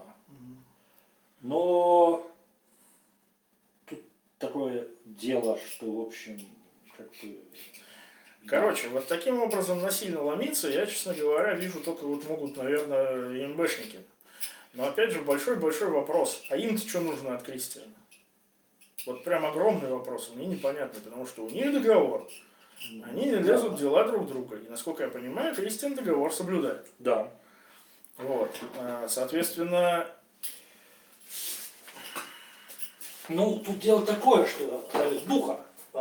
Но тут такое дело, что, в общем, как бы... Короче, вот таким образом насильно ломиться, я, честно говоря, вижу только вот могут, наверное, МБшники. Но опять же, большой-большой вопрос. А им-то что нужно от Кристиана? Вот прям огромный вопрос, мне непонятно, потому что у них договор. Они не лезут в дела друг друга. И, насколько я понимаю, Кристиан договор соблюдает. Да. Вот. Соответственно... Ну, тут дело такое, что духа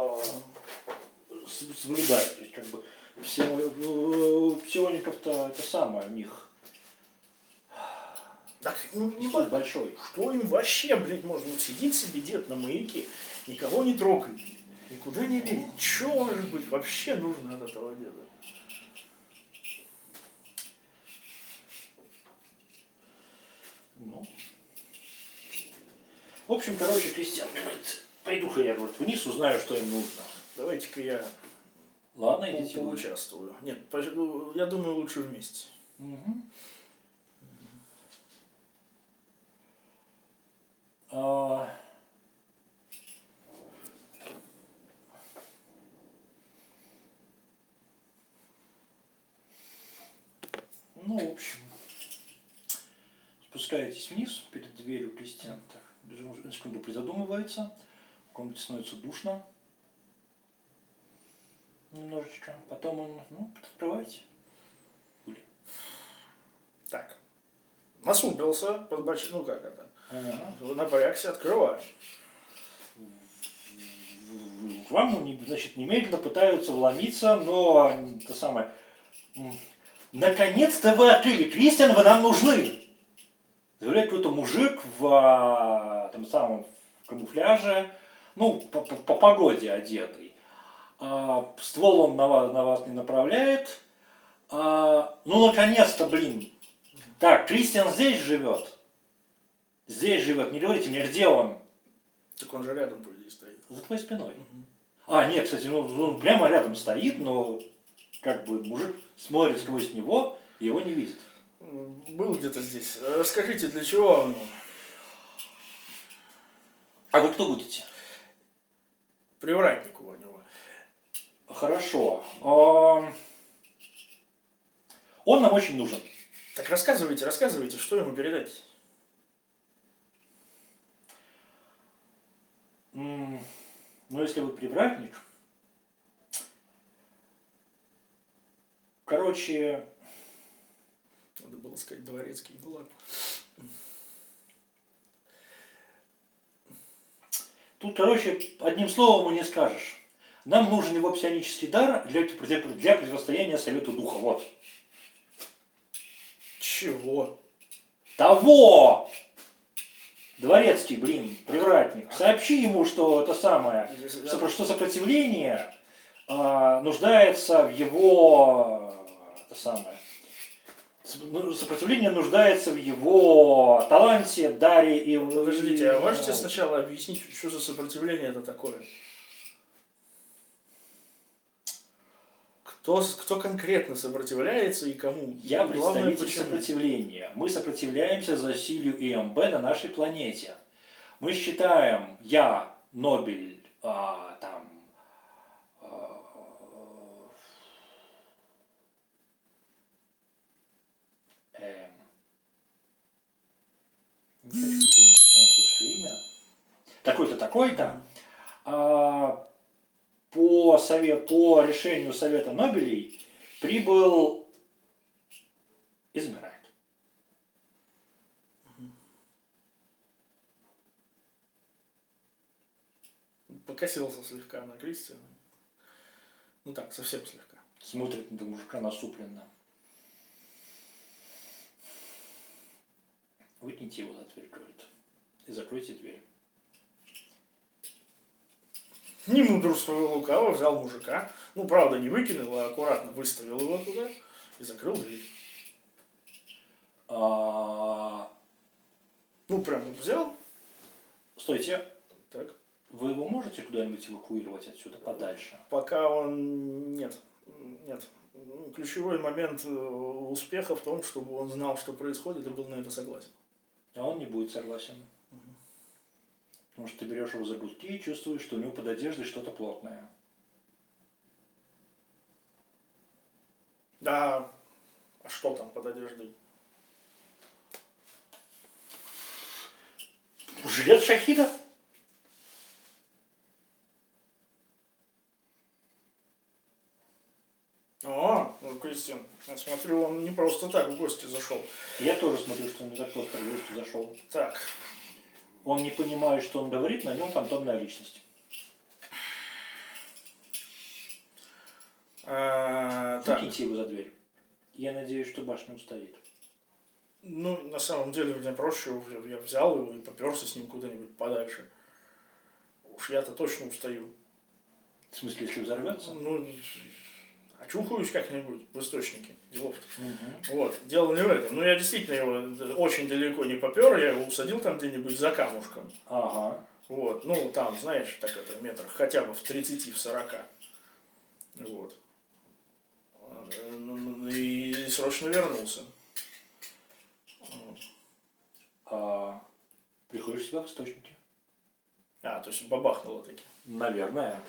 соблюдают. То есть, как бы, псиоников-то это самое у них. Так, не большой. Что им вообще, блядь, можно? Вот сидит себе дед на маяке, никого не трогает, никуда не лезет. Что может быть вообще нужно от этого деда? Ну. В общем, короче, Кристиан говорит, пойду-ка я, говорит, вниз, узнаю, что им нужно. Давайте-ка я Ладно, идите. Поучаствую. Нет, я думаю, лучше вместе. Угу. Ну, в общем, спускаетесь вниз, перед дверью Кристиан так, на секунду призадумывается, в комнате становится душно немножечко, потом он, открывайте. Так, насупился, как это, напрягся, открываю. К вам, значит, немедленно пытаются вломиться, но это самое... Наконец-то вы открыли, Кристиан, вы нам нужны! заявляет какой-то мужик в том самом камуфляже, ну, по погоде одетый. Ствол он на вас не направляет. Ну, наконец-то, блин. Так, Кристиан здесь живет. Здесь живет. Не говорите мне, где он? Так он же рядом, по идее, стоит. За твоей спиной. Нет, кстати, ну, он прямо рядом стоит, но как бы мужик смотрит сквозь него и его не видит. Был где-то здесь. Расскажите, для чего он? А вы кто будете? Привратник у него. Хорошо. Он нам очень нужен. Так рассказывайте, что ему передать. Ну, если вы привратник, короче, Надо было сказать дворецкий, ну ладно. тут, короче, одним словом и не скажешь. Нам нужен его псионический дар для противостояния Совету Духа. Вот. Чего? Того! Дворецкий, блин, привратник. Сообщи ему, что это самое, что сопротивление нуждается в его... Это самое. Сопротивление нуждается в его таланте, даре и... Подождите, а можете сначала объяснить, что за сопротивление это такое? Кто конкретно сопротивляется и кому? Я Главное, представитель почему? сопротивления. Мы сопротивляемся засилию ИМБ на нашей планете. Мы считаем, я, Нобель, не хочу думать французское имя, такой-то, такой-то, по решению Совета Нобелей прибыл и замирает. Покосился слегка на Кристиана. Ну так, совсем слегка. Смотрит на мужика насупленно. Выкиньте его за дверь, говорит. И закройте дверь. Не мудрствуя лукаво, взял мужика. Ну, правда, не выкинул, а аккуратно выставил его туда и закрыл дверь. Ну, прям взял. Стойте. Так. Вы его можете куда-нибудь эвакуировать отсюда подальше? Пока он... Нет. Ключевой момент успеха в том, чтобы он знал, что происходит, и был на это согласен. А он не будет согласен. Потому что ты берешь его за грудки и чувствуешь, что у него под одеждой что-то плотное. Да. А что там под одеждой? Жилет шахида? Ну, Кристин, я смотрю, он не просто так в гости зашел. Я тоже смотрю, что он не так просто в гости зашел. Так. Он не понимает, что он говорит, на нем фантомная личность. Выкиньте его за дверь. Я надеюсь, что башня устоит. Ну, на самом деле, мне проще, я взял его и поперся с ним куда-нибудь подальше. Уж я-то точно устаю. В смысле, если взорвется? Ну, очухаюсь как-нибудь в источнике делов-то. Угу. Вот, дело не в этом. Ну, я действительно его очень далеко не попер, я его усадил там где-нибудь за камушком. Ага. Вот, ну, там, знаешь, так это, метрах хотя бы в 30-40. Вот. И срочно вернулся. Приходишь в себя в источнике? То есть бабахнуло таки. Наверное.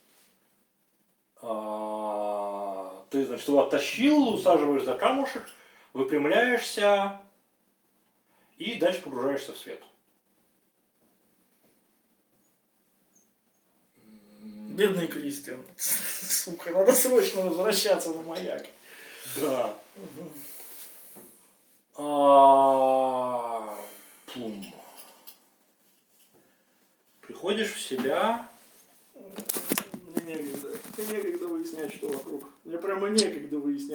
Ты, значит, его оттащил, усаживаешь за камушек, выпрямляешься и дальше погружаешься в свет. Бедный Кристиан. Сука, надо срочно возвращаться на маяк. Да. Приходишь в себя. Мне некогда выяснять, что вокруг. Мне прямо некогда выяснять.